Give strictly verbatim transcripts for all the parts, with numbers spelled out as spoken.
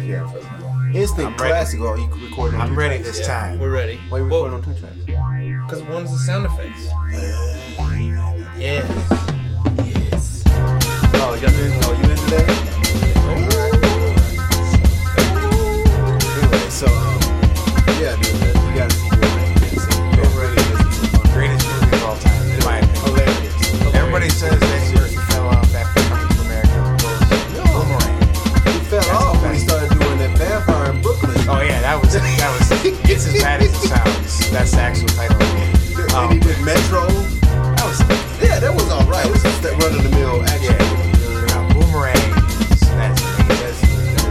Yeah, instant classic. Oh, you recording? I'm ready tracks? this Yeah, time. We're ready. Why are you Well, recording on two tracks? because one's the sound effects. Yes. Yes. Oh, you got this? Oh, you into that? Anyway, so um, yeah, dude, you gotta see Boomerang. It really is Greatest movie of all time, in my opinion. hilarious. Everybody says Eddie Murphy fell off after Coming to America. Well, Boomerang. He fell That's off when he best. started doing that vampire in Brooklyn. Oh yeah, that was that was. It's as bad as it sounds. That's the actual title of the movie. And he did Metro. That was Yeah, that was all right. It was just that run of the mill action. yeah. Now, Boomerang. That's that's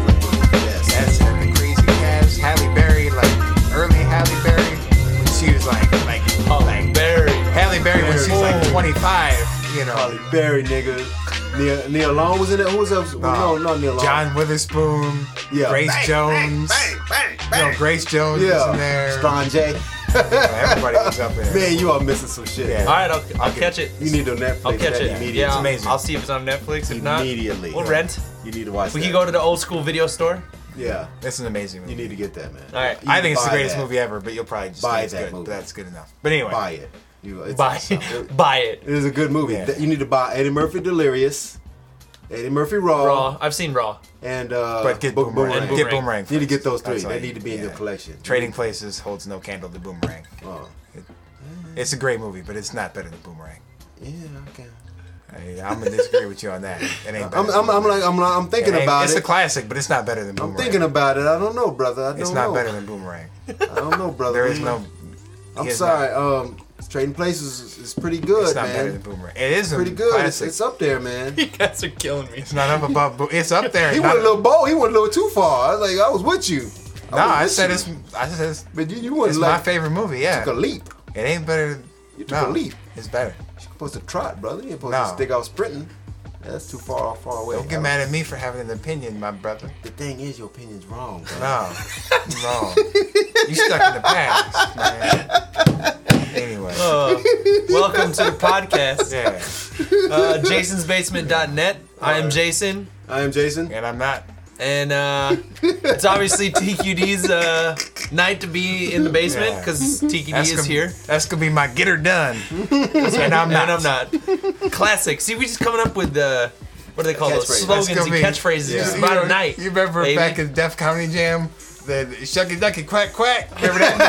Yes. that's uh, the crazy cast. Halle Berry, like early Halle Berry, when she was like like Oh, like Barry. Halle Berry when she was like Oh. twenty-five. You know. Halle Berry, nigga. Neil, Neil Long was in it. Who was else? No, no, not Neil Long. John Witherspoon. Yeah. Grace Bang, Jones. Bang, bang, You bang. know, Grace Jones was in Yeah. there. Strong J. Everybody was up there. Man, you are missing some shit. Yeah. All right, I'll, I'll catch it. You need to Netflix I'll catch that it. immediately. Yeah, I'll, amazing. I'll see if it's on Netflix. If not, Immediately. we'll rent. You need to watch We that. can go to the old school video store. Yeah. It's an amazing movie. You need to get that, man. All right. You I think it's the buy greatest that. movie ever, but you'll probably just Buy think it's that good. movie. But that's good enough. But anyway, Buy it. You, it's Buy awesome. it. Buy it. It is a good movie. Yeah. You need to buy Eddie Murphy Delirious, Eddie Murphy Raw, Raw. I've seen Raw. and uh, but get Bo- Boomerang. And Get Boomerang. Boomerang. You need to first. get those three. That's all They you need to be in yeah. your collection. Trading Places holds no candle to Boomerang. Oh. It's a great movie, but it's not better than Boomerang. Yeah, okay. I, I'm gonna disagree with you on that. It ain't better. I'm, than I'm, I'm Boomerang. like, I'm, like, I'm thinking It ain't- about it's it. a classic, but it's not better than I'm Boomerang. thinking about it. I don't know, brother. I don't It's know. not better than Boomerang. I don't know, brother. There is no. I'm he is sorry. not- Um, Trading Places is, is pretty good, It's not better man. than Boomerang. It is a Pretty good. It's, classic. it's up there, man. You guys are killing me. It's not up above. Bo- It's up there. He Not- went a little bold. He went a little too far. I was like, I was with you. No, was I with said you. it's. I said it's, But you, you went it's like my favorite movie. Yeah, took a leap. it ain't better. Than, You took no, a leap. It's better. You're supposed to trot, brother. You ain't supposed No. to stick out sprinting. Yeah, that's too far far away. Don't get mad at me for having an opinion, my brother. The thing is, your opinion's wrong, bro. No, no. You stuck in the past, man. Anyway, Uh, welcome to the podcast. yeah, Uh, jasons basement dot net. I am Jason. I am Jason. and I'm not. And uh, it's obviously T Q D's uh, night to be in the basement Yeah. because T Q D That's is gonna, here. That's gonna be my get her done. and I'm not. And I'm not. Classic. See, we just coming up with the, what do they call those? Catchphrase. Slogans That's and gonna be- catchphrases yeah. just You about know- a night. You remember baby. back in Def Comedy Jam, the shucky ducky quack quack. Remember that?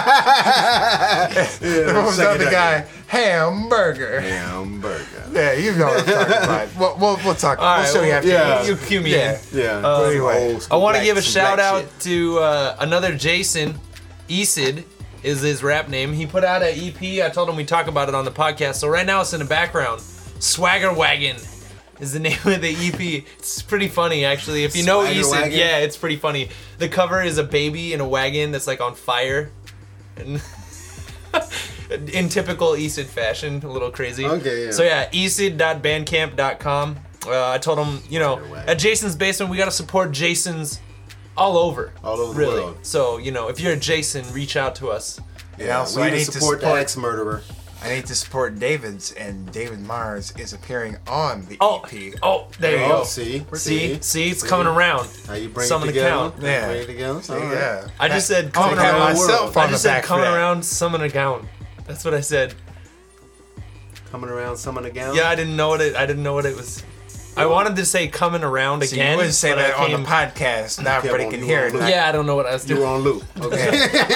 Yeah, what was the Shucky other Ducky. guy? Hamburger. Hamburger. Yeah, you know what I'm talking about. We'll, we'll, we'll talk. All we'll right, show you well, after. yeah. You cue me Yeah. in. Yeah. Uh, Some anyway, old school I want to black- give a some shout black out shit. to uh, another Jason. Esid is his rap name. He put out an E P. I told him we'd talk about it on the podcast. So right now it's in the background. Swagger Wagon is the name of the E P. It's pretty funny, actually. If you know Swagger Esid, Wagon? yeah, it's pretty funny. The cover is a baby in a wagon that's like on fire. And in typical Esid fashion, a little crazy. Okay, yeah. So yeah, esid dot bandcamp dot com. Uh, I told him, you know, Wagon. at Jason's Basement, we got to support Jason's all over. All over the really. world. So, you know, if you're a Jason, reach out to us. Yeah, also we I need need to to support the support. ex murderer. I need to support David's, and David Mars is appearing on the Oh, E P. oh, there you Oh, go. see, See, see, it's see. coming around. How you bring Summon it together? account. How you Yeah. Bring it together. All right. Yeah, I just said I'm coming gonna have around. myself I on the just said back for coming that. around, summon a gown. That's what I said. Coming around, summon a gown. Yeah, I didn't know what it. I didn't know what it was. I wanted to say coming around So again. you wouldn't say but that I on the came- podcast. Now kept everybody on- can you hear were it. on Like, Yeah, I don't know what I was You doing. were on loop. Okay.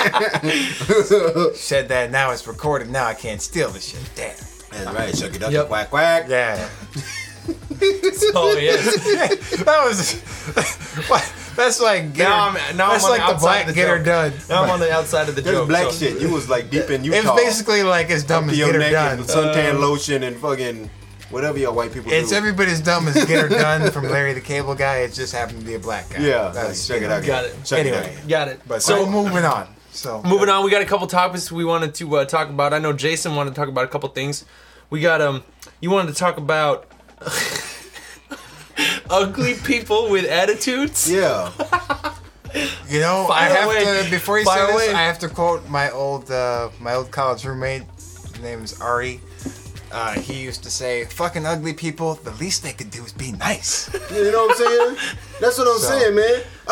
said that now it's recorded. Now I can't steal the shit. Damn. That's right. Shucky ducky Yep. quack quack. Yeah. Oh yes. that was. what? That's like get Now her, I'm- now that's I'm on like the the black outside of the get her joke. done. Now I'm on the outside of the There's joke. black so- shit. You was like deep in Utah. It's basically like as dumb as your get her neck done. and suntan Uh, lotion and fucking whatever y'all white people It's do. every bit as dumb as get her done from Larry the Cable Guy. It just happened to be a black guy. Yeah. That's Check it out. Got it. Check Anyway. it out. Got it. But so so moving on. So moving on, we got a couple topics we wanted to uh, talk about. I know Jason wanted to talk about a couple things. We got um, you wanted to talk about ugly people with attitudes. Yeah. You know, Fire I have away. to before you Fire say this, away. I have to quote my old uh, my old college roommate. His name is Ari. Uh, he used to say, "Fucking ugly people. The least they could do is be nice." You know what I'm saying? That's what I'm So- saying, man. I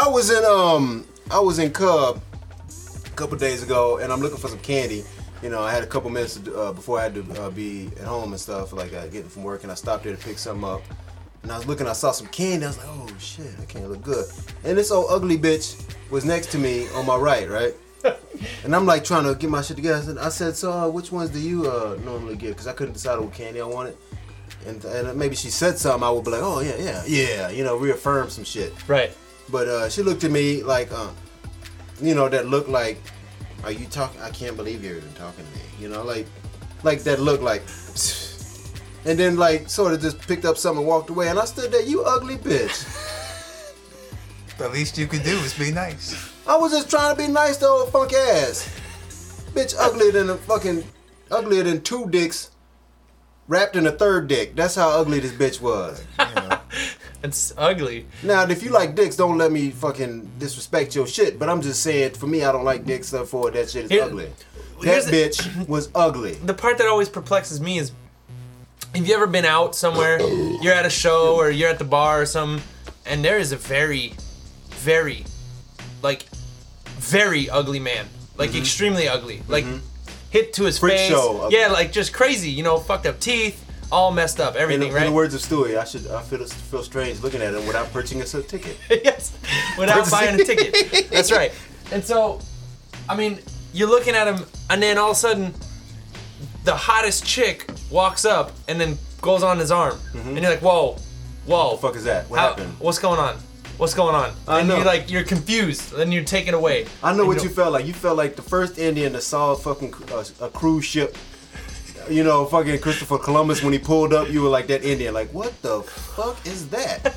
I was in um I was in Cub a couple days ago, and I'm looking for some candy. You know, I had a couple minutes uh, before I had to uh, be at home and stuff, like uh, getting from work, and I stopped there to pick something up. And I was looking, I saw some candy. I was like, oh shit, that candy look good. And this old ugly bitch was next to me on my right, right? And I'm like trying to get my shit together. I said, I said so uh, which ones do you uh, normally get? Because I couldn't decide what candy I wanted. And, and maybe she said something, I would be like, oh yeah, yeah, yeah, you know, reaffirm some shit. Right. But uh, she looked at me like, uh, you know, that look like, are you talking? I can't believe you're even talking to me. You know, like, like that look like, and then like sort of just picked up something and walked away. And I stood there, you ugly bitch. The least you could do is be nice. I was just trying to be nice to old funk ass. Bitch uglier than a fucking, uglier than two dicks wrapped in a third dick. That's how ugly this bitch was. You know. It's ugly. Now, if you like dicks, don't let me fucking disrespect your shit. But I'm just saying, for me, I don't like dicks, therefore that shit is Here- ugly. here's That the- bitch was ugly. The part that always perplexes me is, have you ever been out somewhere, you're at a show or you're at the bar or something, and there is a very, very, like, very ugly man. Like, Mm-hmm. extremely ugly. Like, hit to his Freak face. show ugly. Yeah, like, just crazy. You know, fucked up teeth, all messed up, In, everything, the, right? in the words of Stewie, I should I feel feel strange looking at him without purchasing a ticket. Yes, without buying a ticket. That's right. And so, I mean, you're looking at him, and then all of a sudden, the hottest chick walks up and then goes on his arm, and you're like, whoa, whoa. What the fuck is that? What How- happened? What's going on? What's going on? I and know. you're like, you're confused, and you're taken away. I know And what you felt like. You felt like the first Indian that saw a fucking uh, a cruise ship. You know, fucking Christopher Columbus when he pulled up. You were like that Indian. Like, what the fuck is that?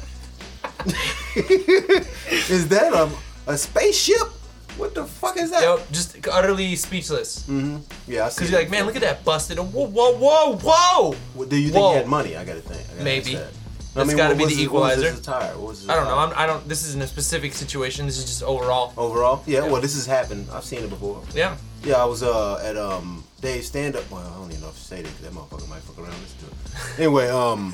Is that a a spaceship? What the fuck is that? Yep, just utterly speechless. Yeah, I see. Because you're like, man, look at that busted. Whoa, whoa, whoa, whoa. Well, do you think Whoa. he had money? I gotta think. I gotta Maybe. ask that. That's gotta what be was the his- what was equalizer. his attire? What was his I don't know. attire? I'm, I don't. This isn't a specific situation. This is just overall. Overall, yeah, Yeah. Well, this has happened. I've seen it before. Yeah. Yeah, I was uh, at um Dave's stand up. Well, I don't even know if to say that because that motherfucker might fuck around and listen to it. Anyway, um,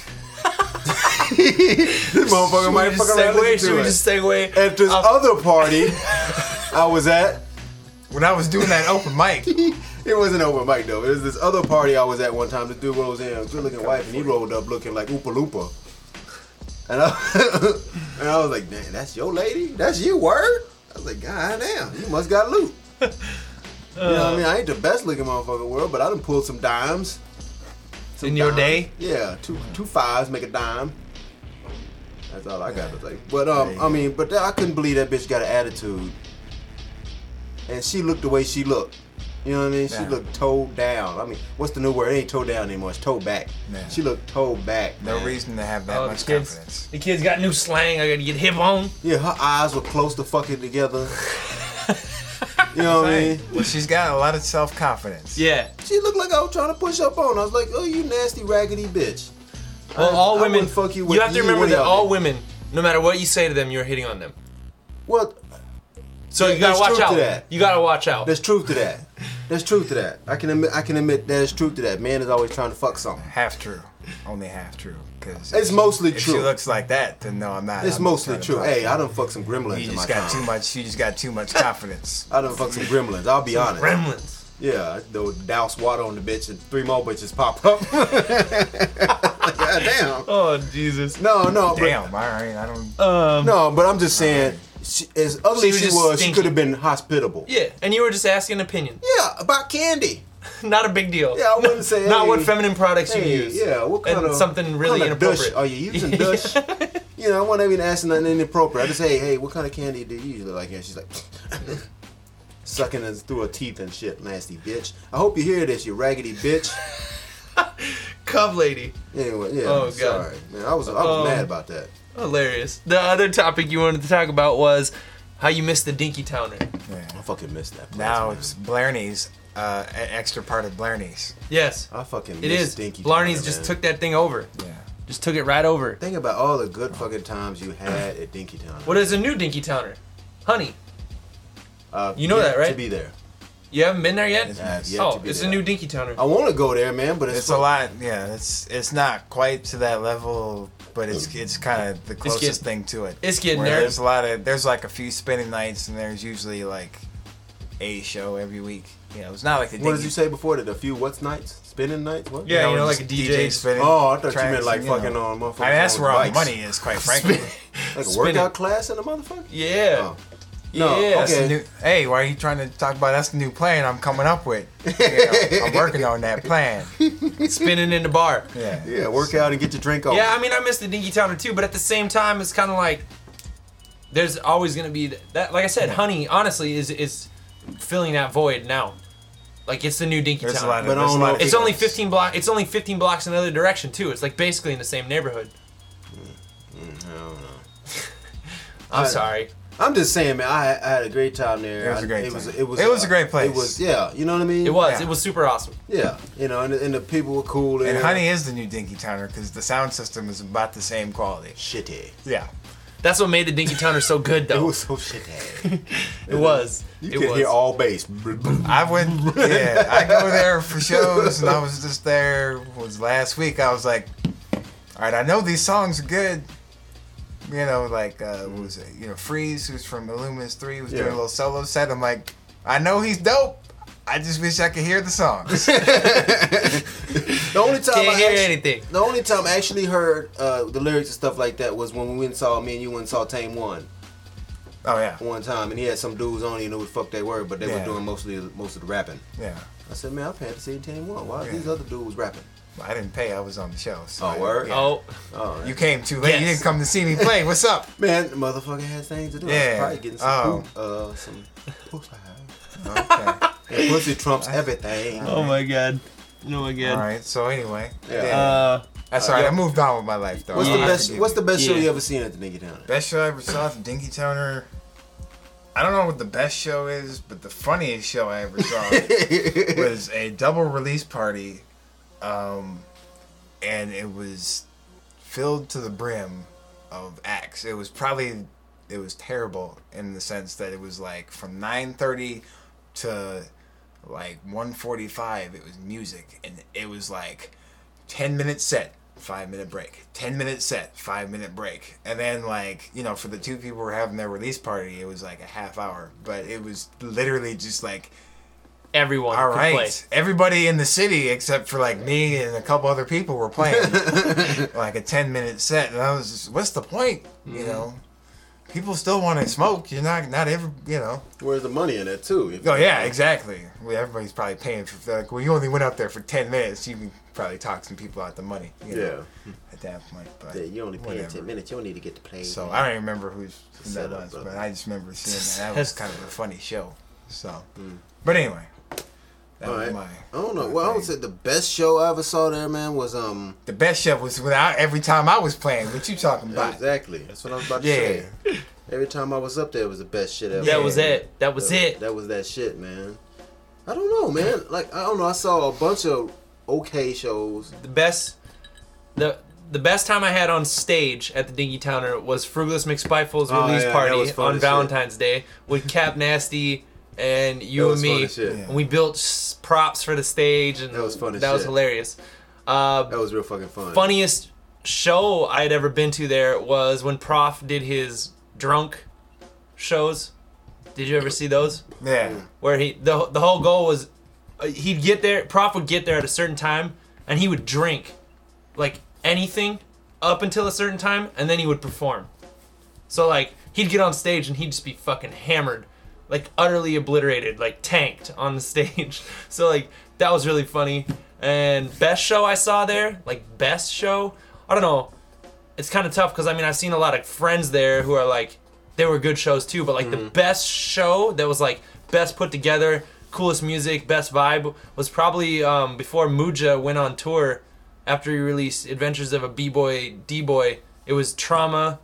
this motherfucker Should might we fuck just around and segue? listen Should to we it. just segue? At this off- other party I was at, When I was doing that open mic, it wasn't over mic though. It was this other party I was at one time. The dude was in a good looking wife and he rolled up looking like Oompa Loompa. And I, and I was like, damn, that's your lady? That's you, word? I was like, god damn, you must got loot. You know what I mean? I ain't the best looking motherfucker in the world, but I done pulled some dimes. Some In your dimes. day? Yeah, two two fives make a dime. That's all I got to say. But um, I mean, but I couldn't believe that bitch got an attitude. And she looked the way she looked. You know what I mean? She Yeah. looked toe down. I mean, what's the new word? It ain't toe down anymore. It's toe back. Yeah. She looked toe back. no man. reason to have that Oh, much the kids, confidence. the kids got new slang. I gotta get hip on. Yeah, her eyes were close to fucking together. You know what I mean? Well, she's got a lot of self confidence. Yeah. She looked like I was trying to push up on. I was like, oh, you nasty raggedy bitch. Well, I- all I women. wouldn't fuck you with you have to either remember one that of all y'all. women, no matter what you say to them, you're hitting on them. Well, So Yeah, you gotta there's watch truth to out. that. You gotta watch out. there's truth to that. There's truth to that. I can admit. I can admit there's truth to that. Man is always trying to fuck something. Half true. Only half true. Cause It's if- mostly if true. she looks like that, then no, I'm not. It's I'm mostly trying to true. block Hey, you. I done fucked some gremlins You in my just got time. too much. You just got too much confidence. I done fucked some gremlins. I'll be honest. Gremlins. Yeah, I do douse water on the bitch and three more bitches pop up. God damn. Oh Jesus. No, no, but Damn. All right. I don't. Um. no, but I'm just saying, she, as ugly She as was she just was, she stinky. could have been hospitable. Yeah, and you were just asking an opinion. Yeah, about candy. Not a big deal. Yeah, I wouldn't say. Not hey, what feminine products you Hey, use. yeah, what kind And of something really kind of Dush inappropriate. are you using? Dush? You know, I wasn't even asking nothing inappropriate. I just say, hey, what kind of candy do you usually like? And she's like, sucking it through her teeth and shit, nasty bitch. I hope you hear this, you raggedy bitch. Cub lady. Anyway, yeah. Oh, God. Sorry, man. I was I was Um, mad about that. Hilarious. The other topic you wanted to talk about was how you missed the Dinky Towner. Yeah. I fucking missed that. Place, Now man. it's Blarney's. Uh, an extra part of Blarney's. Yes, I fucking it miss is. Dinky Blarney's Towner, just man. took that thing over. Yeah. Just took it right over. Think about all the good fucking times you had at Dinky Town. What is a new Dinky Towner? Honey. Uh, You know yet that, right? To be there. You haven't been there yet? It's I have nice. yet Oh, to be it's there. a new Dinky Towner. I want to go there, man, but it's, It's fuck- a lot. Yeah. It's it's not quite to that level but it's it's kind of the closest getting- thing to it. it's getting Where there. There's a lot of there's like a few spinning nights, and there's usually like a show every week. You know, it's not like the What did Dingy- you say before? That a few what's nights? Spinning nights? What? Yeah, you know, just like a D J spinning. Oh, I thought you tracks meant like and, you fucking know. on motherfuckers. I mean, that's on where all the bikes. money is, quite frankly. Like a Spinning. workout class in a motherfucker? Yeah. Oh. No, Yeah. That's the okay. new, hey, why are you trying to talk about? That's the new plan I'm coming up with. You know, I'm working on that plan. Spinning in the bar. Yeah. Yeah, work out and get your drink on. Yeah, I mean, I miss the Dinky Towner too, but at the same time, it's kind of like there's always gonna be that. Like I said, Honey, honestly, is is filling that void now. Like it's the new Dinky There's a Town. lot of, But I there's a don't lot know of if It's people- only fifteen block. It's only fifteen blocks in the other direction too. It's like basically in the same neighborhood. I don't know. I'm I- sorry. I'm just saying, man. I, I had a great time there. It was a great I- it Was, time. it was. It was uh, a great place. It was. Yeah. You know what I mean? It was. Yeah. It was super awesome. Yeah. You know, and, the- and the people were cool. And there. Honey is the new Dinky Towner because the sound system is about the same quality. shitty. Yeah. That's what made the Dinky Towner so good, It though. was so shitty. It was. You It could was. hear all bass. I went, yeah, I go there for shows, and I was just there. Was last week. I was like, all right, I know these songs are good. You know, like uh, what was it? You know, Freeze, who's from Illuminous Three, was doing Yeah. a little solo set. I'm like, I know he's dope. I just wish I could hear the songs. The only time Can't I hear actually, anything. The only time I actually heard uh, the lyrics and stuff like that was when we went and saw me and you went and saw Tame One Oh yeah, one time, and he had some dudes on. You know what the fuck they were, but they Yeah. were doing mostly most of the rapping. yeah. I said, man, I paid to see Tame One. Why are Yeah. these other dudes rapping? I didn't pay. I was on the show. So Oh, I- word? yeah. Oh, Oh, You came too late. You Yes. didn't come to see me play. What's up? man, the motherfucker had things to do. I Yeah. was probably getting some Oh. poop, uh, some pussy. Okay. Yeah, pussy trumps everything. oh my god. Oh my god. All right. So anyway, Yeah. yeah. Uh, That's all right. yeah. I moved on with my life though. What's I the best? forgive What's you. the best show Yeah. you ever seen at the Dinky Town? best show I ever saw at the Dinky Towner? I don't know what the best show is, but the funniest show I ever saw was a double release party, um, and it was filled to the brim of acts. It was probably it was terrible in the sense that it was like from nine thirty to like one forty-five. It was music, and it was like ten minute set, five minute break, ten minute set, five minute break, and then like, you know, for the two people who were having their release party, it was like a half hour, but it was literally just like, everyone all could right, play. everybody in the city except for like me and a couple other people were playing like a ten minute set, and I was just, what's the point? You know, people still want to smoke. You're not not every, you know. Where's the money in it too? If- Oh yeah, exactly. Well, everybody's probably paying for like. Well, you only went up there for ten minutes. You can probably talk some people out the money. You know, Yeah. At that point, but Yeah, you only paying whatever. ten minutes. You don't need to get to play. So I don't even remember who's who Set that up, was, brother. but I just remember seeing that. That was kind of a funny show. So, but anyway, that All was right. my. I don't know. my Well, I would thing. say the best show I ever saw there, man, was um. The best show was without every time I was playing. What you talking about? Exactly. That's what I was about to Yeah. say. Every time I was up there, it was the best shit ever. That was it. That was That- it. That was that shit, man. I don't know, man. Like I don't know. I saw a bunch of okay shows. The best, the the best time I had on stage at the Dinky Towner was Frugalist McSpiteful's Oh, release yeah, that party was fun on as Valentine's Day with Cap Nasty and you That and was fun me. as shit. Yeah. And we built s- props for the stage, and That was fun as that was shit. hilarious. Uh, That was real fucking fun. funniest show I'd ever been to there was when Prof did his drunk shows. Did you ever see those? Yeah. Where he the the whole goal was uh, he'd get there. Prof would get there at a certain time, and he would drink like anything up until a certain time, and then he would perform. So like he'd get on stage and he'd just be fucking hammered, like utterly obliterated, like tanked on the stage. So like that was really funny. And best show I saw there, like best show, I don't know. It's kind of tough because I mean I've seen a lot of friends there who are like they were good shows too, but like the best show that was like best put together, coolest music, best vibe was probably um, before Muja went on tour after he released Adventures of a B-Boy D-Boy. It was Trauma,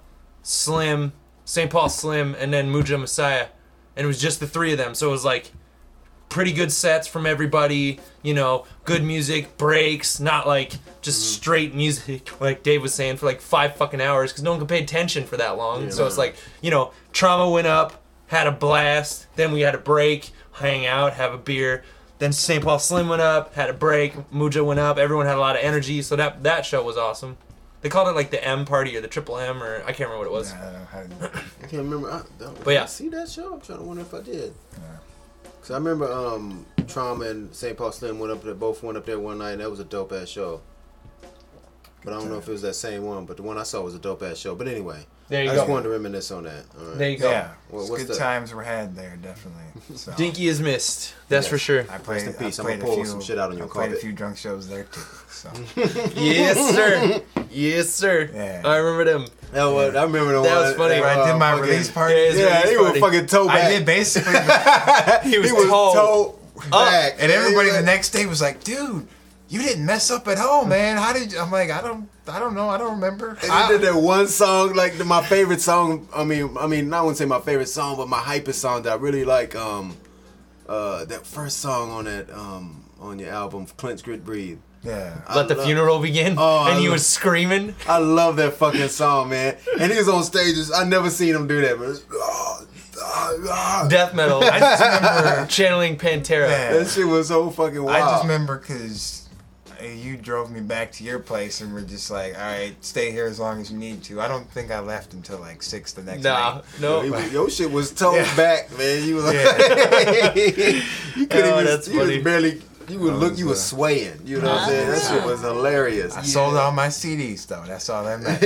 Slim, Saint Paul Slim, and then Muja Messiah, and it was just the three of them. So it was like pretty good sets from everybody, you know, good music, breaks, not like just straight music like Dave was saying for like five fucking hours because no one could pay attention for that long. Yeah, so it's man. like, you know, Trauma went up, had a blast, then we had a break, hang out, have a beer. Then Saint Paul Slim went up, had a break, Muja went up, everyone had a lot of energy, so that that show was awesome. They called it like the M Party or the Triple M or I can't remember what it was. I don't know how to- I can't remember. I, don't, But yeah. did I see that show? I'm trying to wonder if I did. Cause I remember um, Trauma and Saint Paul Slim went up there. Both went up there one night, and that was a dope ass show. But I don't know if it was that same one. But the one I saw was a dope ass show. But anyway, There you I go. just wanted to reminisce on that. All right. There you go. Yeah, Well, it's what's good the- times were had there, definitely. So. Dinky is missed. That's Yes. for sure. I played, Rest in peace. I I'm played gonna pull a few, some shit out on your I played a carpet. few drunk shows there too. So Yes, sir. Yes, sir. Yeah. I remember them. That was, I remember the That one. was funny. where I did my uh, fucking- release party. Yeah, his Yeah, release he was party. fucking toe back. I did basically, He was, He was tall. toe back. and everybody Yeah. the next day was like, "Dude, you didn't mess up at all, man. How did you?" I'm like, "I don't, I don't know. I don't remember." And I- he did that one song, like the, my favorite song. I mean, I mean, I wouldn't say my favorite song, but my hypest song that I really like. Um, uh, that first song on that um on your album, Clench Grit Breathe. yeah. Let the love- funeral begin. Oh, and I he love- was screaming. I love that fucking song, man. And he was on stages. I never seen him do that, but it's, oh, ah, ah. Death metal. I just remember. Channeling Pantera. Yeah. that shit was so fucking wild. I just remember because you drove me back to your place and were just like, "All right, stay here as long as you need to." I don't think I left until like six the next Nah, night. no. He was- your shit was toe Yeah. back, man. You was like, Yeah. you couldn't Oh, even. that's you was funny. barely. You would That look. was, You uh, was swaying. You know what I'm saying? That shit was hilarious. I sold all my C Ds though. That's all that matters.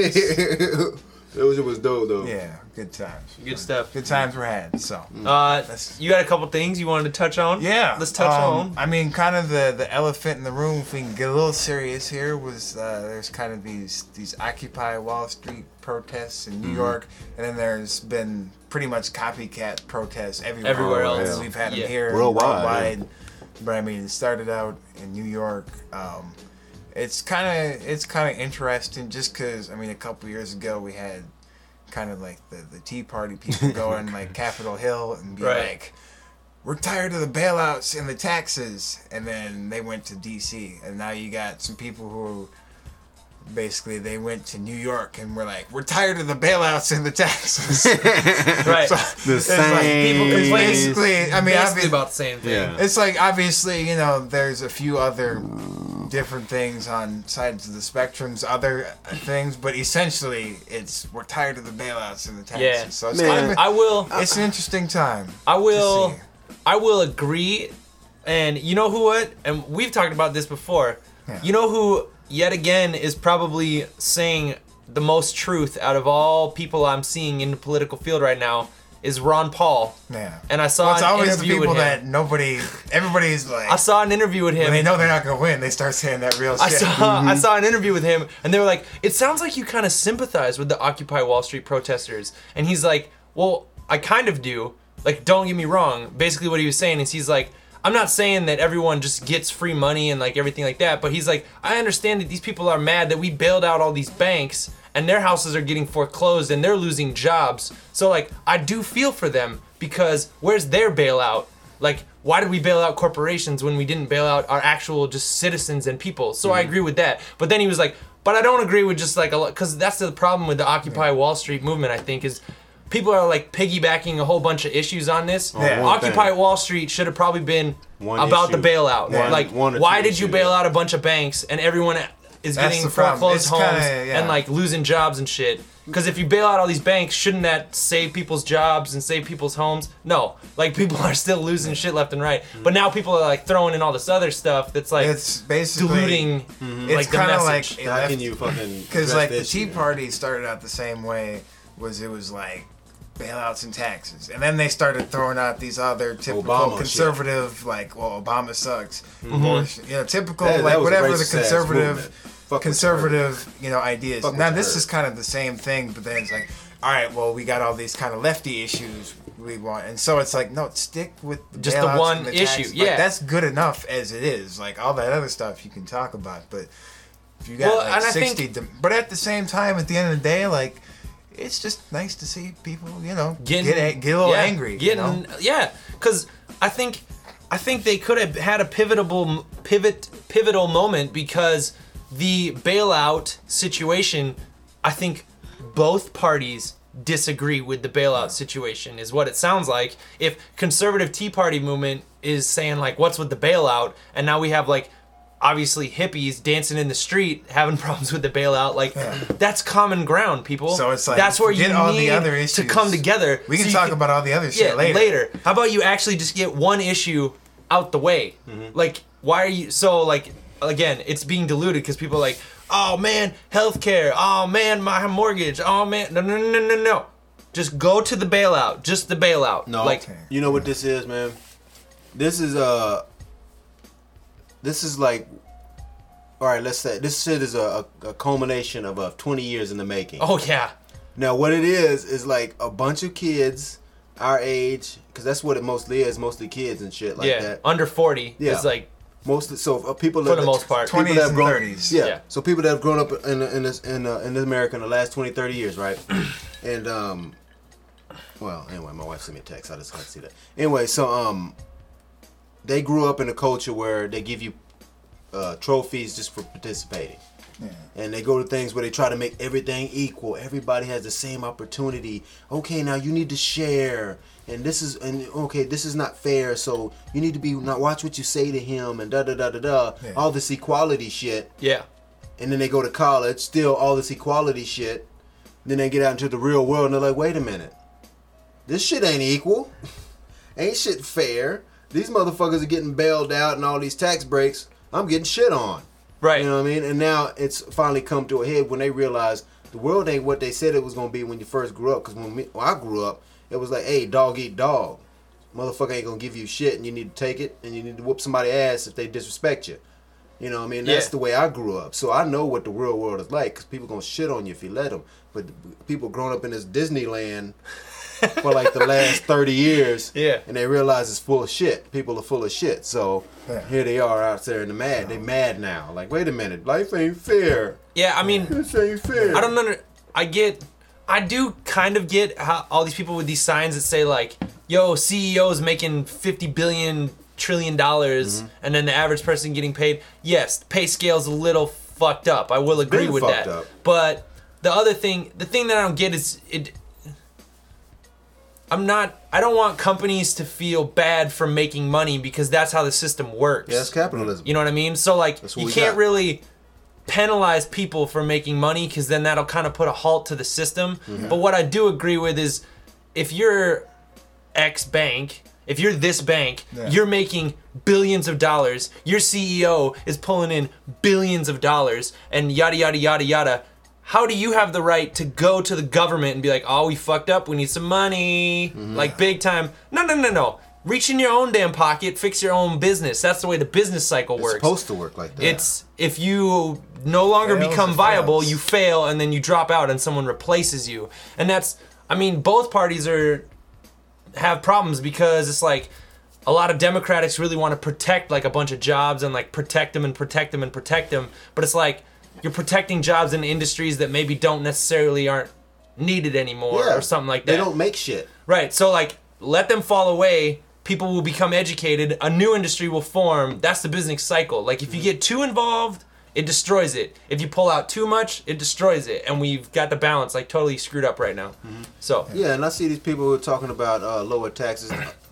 That shit was dope though. Yeah, good times. Good stuff. Good times were had. So Uh, That's- you got a couple things you wanted to touch on? yeah, Let's touch um, on. I mean, kind of the the elephant in the room. If we can get a little serious here, was uh, there's kind of these these Occupy Wall Street protests in New York, and then there's been pretty much copycat protests everywhere. Everywhere else. And we've had them Yeah. here Worldwide, worldwide. But I mean, it started out in New York. Um, it's kind of it's kind of interesting, just because I mean, a couple years ago we had kind of like the, the Tea Party people go on like Capitol Hill and be Right. like, "We're tired of the bailouts and the taxes," and then they went to D C and now you got some people who basically they went to New York and were like, "We're tired of the bailouts and the taxes." Right. So, The it's like people same- complain. Basically, I mean, Basically obvi- about the same thing. Yeah. it's like obviously, you know, there's a few other different things on sides of the spectrums, other things, but essentially, it's we're tired of the bailouts and the taxes. Yeah. So it's Man, kind of I will. it's an interesting time. I to will. see. I will agree. And you know who what? And we've talked about this before. Yeah. You know who yet again is probably saying the most truth out of all people I'm seeing in the political field right now is Ron Paul. Yeah. And I saw Well, it's an always the interview people with him. that nobody, everybody's like, I saw an interview with him. when they know they're not gonna win, they start saying that real I shit. saw I saw an interview with him, and they were like, "It sounds like you kind of sympathize with the Occupy Wall Street protesters." And he's like, "Well, I kind of do. Like, don't get me wrong." Basically, what he was saying is, he's like, "I'm not saying that everyone just gets free money and like everything like that, but he's like, I understand that these people are mad that we bailed out all these banks and their houses are getting foreclosed and they're losing jobs. So like, I do feel for them because where's their bailout? Like, why did we bail out corporations when we didn't bail out our actual just citizens and people?" So I agree with that. But then he was like, "But I don't agree with just like a lot," because that's the problem with the Occupy Wall Street movement. I think is people are like piggybacking a whole bunch of issues on this. Yeah. one Occupy thing. Wall Street should have probably been One about issue. the bailout. Yeah. Like, One or why two did you issues, bail yeah. out a bunch of banks and everyone is That's getting the problem. foreclosed It's homes kinda- yeah. and like losing jobs and shit? Because if you bail out all these banks, shouldn't that save people's jobs and save people's homes? No, like people are still losing shit left and right. But now people are like throwing in all this other stuff that's like It's basically diluting It's like the kind of message. like How can you fucking? because address like that the Tea shit? Party started out the same way. Was it was like bailouts and taxes, and then they started throwing out these other typical Obama shit. conservative, like, well, Obama sucks, abortion, you know, typical That- that like was a whatever the racist-ass conservative, movement. Fuck with conservative, you know, ideas. Fuck with Now the this herd. is kind of the same thing, but then it's like, all right, well, we got all these kind of lefty issues we want, and so it's like, no, stick with the Just the bailouts one and the issue, taxes. Like, yeah. that's good enough as it is. Like all that other stuff you can talk about, but if you got Well, like and I sixty, think- dem- but at the same time, at the end of the day, like it's just nice to see people, you know, Getting, get a, get a little yeah, angry. Getting, you know? yeah, because I think I think they could have had a pivotal pivot pivotal moment because the bailout situation. I think both parties disagree with the bailout situation is what it sounds like. If conservative Tea Party movement is saying like, what's with the bailout, and now we have like obviously hippies dancing in the street having problems with the bailout. Like that's common ground, people. So it's like that's where you forget all need the other to issues. come together. We can so you talk about all the other shit yeah, later. later. How about you actually just get one issue out the way? Mm-hmm. Like, why are you so like? Again, it's being diluted because people are like, oh man, healthcare. Oh man, my mortgage. Oh man, no, no, no, no, no. Just go to the bailout. Just the bailout. No, like you know what this is, man. This is uh This is like, all right. Let's say this shit is a, a, a culmination of uh, twenty years in the making. oh yeah, Now, what it is is like a bunch of kids our age, because that's what it mostly is, mostly kids and shit like yeah. that. Under forty Yeah. is like Mostly, so uh, people For that, the most part. people that twenties have and grown, thirties. Yeah. Yeah. So people that have grown up in in this in uh, in this America in the last twenty, thirty years, right? And um, well, anyway, my wife sent me a text. I just can't see that. Anyway, so um, they grew up in a culture where they give you uh, trophies just for participating. Yeah. And they go to things where they try to make everything equal. Everybody has the same opportunity. Okay, now you need to share. And this is and okay, this is not fair. So you need to be not watch what you say to him and da da da da da. Yeah. All this equality shit. yeah. And then they go to college, still all this equality shit. Then they get out into the real world and they're like, wait a minute, this shit ain't equal. Ain't shit fair. These motherfuckers are getting bailed out and all these tax breaks. I'm getting shit on. Right. You know what I mean? And now it's finally come to a head when they realize the world ain't what they said it was going to be when you first grew up. Because when, me, when I grew up, it was like, hey, dog eat dog. Motherfucker ain't going to give you shit and you need to take it and you need to whoop somebody's ass if they disrespect you. You know what I mean? That's Yeah. the way I grew up. So I know what the real world is like because people going to shit on you if you let them. But people growing up in this Disneyland for like the last thirty years. Yeah. And they realize it's full of shit. People are full of shit. So Yeah. here they are out there in the mad. They mad now. Like, wait a minute. Life ain't fair. Yeah, I mean, This ain't fair. I don't under. I get. I do kind of get how all these people with these signs that say like, "Yo, C E Os making fifty billion trillion dollars," Mm-hmm. and then the average person getting paid. Yes, the pay scale's a little fucked up. I will agree been with fucked that. up. But the other thing, the thing that I don't get is it. I'm not. I don't want companies to feel bad for making money because that's how the system works. Yeah, it's capitalism. You know what I mean? So like, That's what you we can't got. really penalize people for making money because then that'll kind of put a halt to the system. Mm-hmm. But what I do agree with is, if you're X bank, if you're this bank, Yeah. you're making billions of dollars. Your C E O is pulling in billions of dollars, and yada yada yada yada. How do you have the right to go to the government and be like, oh, we fucked up, we need some money, Mm-hmm. like big time? No, no, no, no. Reach in your own damn pocket, fix your own business. That's the way the business cycle It's works. supposed to work like that. It's if you no longer Fails become or viable, fails. you fail, and then you drop out, and someone replaces you. And that's, I mean, both parties are have problems because it's like a lot of Democrats really want to protect like a bunch of jobs and like protect them and protect them and protect them, but it's like you're protecting jobs in industries that maybe don't necessarily aren't needed anymore yeah. or something like that. They don't make shit. Right. So like let them fall away. People will become educated. A new industry will form. That's the business cycle. Like if you get too involved, it destroys it. If you pull out too much, it destroys it. And we've got the balance like totally screwed up right now. So Yeah, and I see these people who are talking about uh, lower taxes.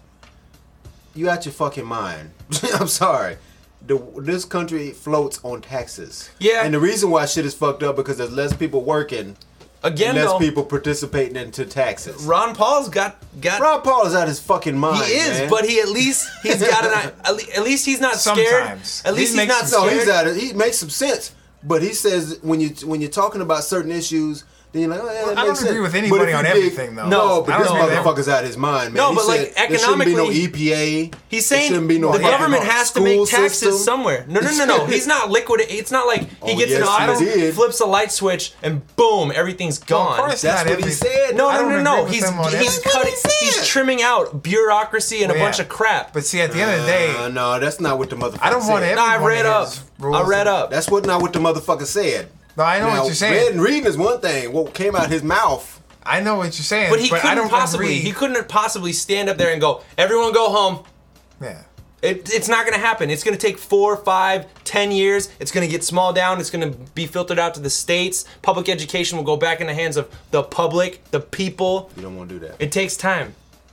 You out your fucking mind. I'm sorry. The, this country floats on taxes. Yeah. And the reason why shit is fucked up because there's less people working, again, less though, people participating into taxes. Ron Paul's got got. Ron Paul is out his fucking mind. he is, man. but he at least he's got an. At le- at least he's not scared. Sometimes. At He least he's makes not some- no, scared. he's out. Of, he makes some sense, but he says when you when you're talking about certain issues, then you're like, oh, yeah, that I don't makes sense. agree with But anybody if you on dig- everything, though. No, No, but I this don't agree with motherfucker's out of his mind, man. No, He but, like, said there shouldn't be no economically- E P A. He's There saying shouldn't be no the fucking government has to school make taxes system. somewhere. No, no, no, no. He's not liquid. It's not like he Oh, gets in yes, he office, did. flips a light switch, and boom, everything's gone. course. That's Not what he every- said. No, I no, don't no, agree no. with He's him on he's everything. cutting. That's what he said. He's trimming out bureaucracy and Well, a bunch yeah. of crap. But see, at the end of the day, Uh, no, that's not what the motherfucker I don't want said. every- No, I everyone read up. has rules I read and- up. That's what not what the motherfucker said. no, I know now, what you're saying. read and reading is one thing. What came out his mouth. I know what you're saying. But he I couldn't don't possibly. agree. He couldn't possibly stand up there and go, "Everyone go home." Yeah. It, it's not going to happen. It's going to take four, five, ten years. It's going to get small down. It's going to be filtered out to the states. Public education will go back in the hands of the public, the people. You don't want to do that. It takes time.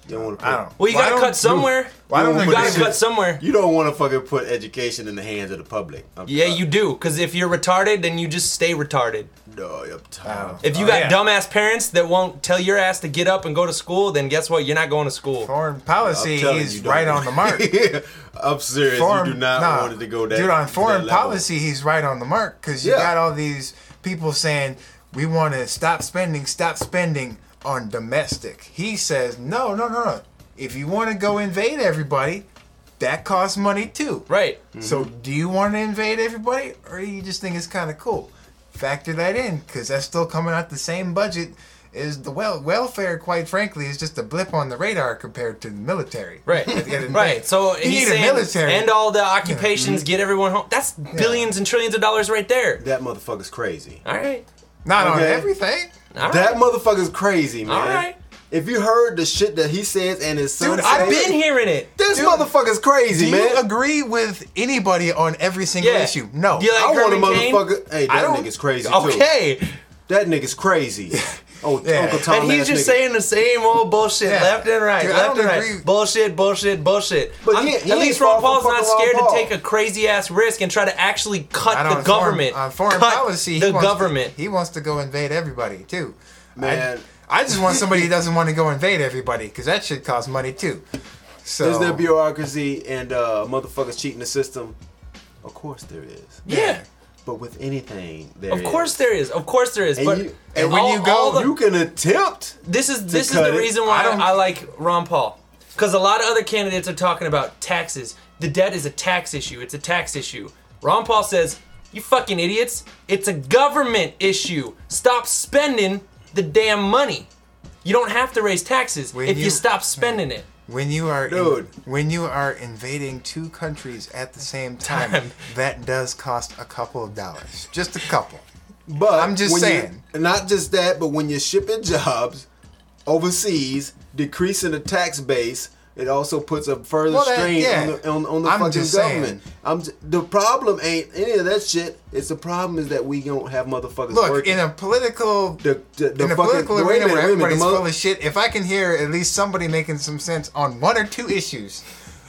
You don't want to I put. don't. Well, you Why gotta don't- cut somewhere. Why don't You they You put gotta this shit- cut somewhere. You don't want to fucking put education in the hands of the public. I'm, Yeah, uh, you do. Because if you're retarded, then you just stay retarded. No, I'm tired. Oh. If you Oh, got yeah. dumbass parents that won't tell your ass to get up and go to school, then guess what? You're not going to school. Foreign policy, I'm telling he's you, don't. right on the mark. I'm serious. Foreign, you do not nah, want it to go that. Dude, on to foreign that level. policy, he's right on the mark because you Yeah. got all these people saying we want to stop spending, stop spending on domestic. He says no, no, no, no. If you want to go invade everybody, that costs money too. Right. So, do you want to invade everybody, or you just think it's kind of cool? Factor that in, because that's still coming out the same budget as the well welfare. Quite frankly, is just a blip on the radar compared to the military. Right. At the end of the Right. day. So you he's need a saying military. end all the occupations, get everyone home. That's billions and trillions of dollars right there. That motherfucker's crazy. All right. Not on Okay. everything. All That right. motherfucker's crazy, man. All right. If you heard the shit that he says and his son Dude, says, I've been hearing it. This Dude, motherfucker's crazy, Do man. you agree with anybody on every single Yeah. issue? No. Do you like I want a Herman Cain? motherfucker. Hey, I that don't- nigga's crazy too. Okay. That nigga's crazy. Oh, Yeah. Uncle Tom. And he's ass just nigga. saying the same old bullshit, Yeah. left and right, Dude, I left don't and right. agree. Bullshit, bullshit, bullshit. But I'm- he- he at ain't least far Ron from Paul's not fucking Ron scared Paul. to take a crazy ass risk and try to actually cut Not the on government. Foreign, on foreign cut policy, he the wants government. To, he wants to go invade everybody too. Man. I, I just want somebody who doesn't want to go invade everybody because that shit costs money too. So Is there bureaucracy and uh, motherfuckers cheating the system? Of course there is. Yeah. But with anything, there Of course is. there is. Of course there is. And but you- and when all- you go, all the- You can attempt. this is this is cut the it. reason why I don't- I, like Ron Paul. Because a lot of other candidates are talking about taxes. The debt is a tax issue. It's a tax issue. Ron Paul says, "You fucking idiots! It's a government issue. Stop spending the damn money. You don't have to raise taxes When if you, you- stop spending it." when you are in- Dude. when you are invading two countries at the same time, Time. that does cost a couple of dollars, just a couple. But I'm just when you- saying. not just that, but when you're shipping jobs overseas, decreasing the tax base, it also puts a further Well, that- strain yeah. on the, on, on the I'm fucking just saying. government. I'm j- the problem ain't any of that shit. It's the problem is that we don't have motherfuckers Look, working. in a political the, the, the in a fucking, political wait a arena minute, where wait a minute, everybody's the mother- full of shit, if I can hear at least somebody making some sense on one or two issues,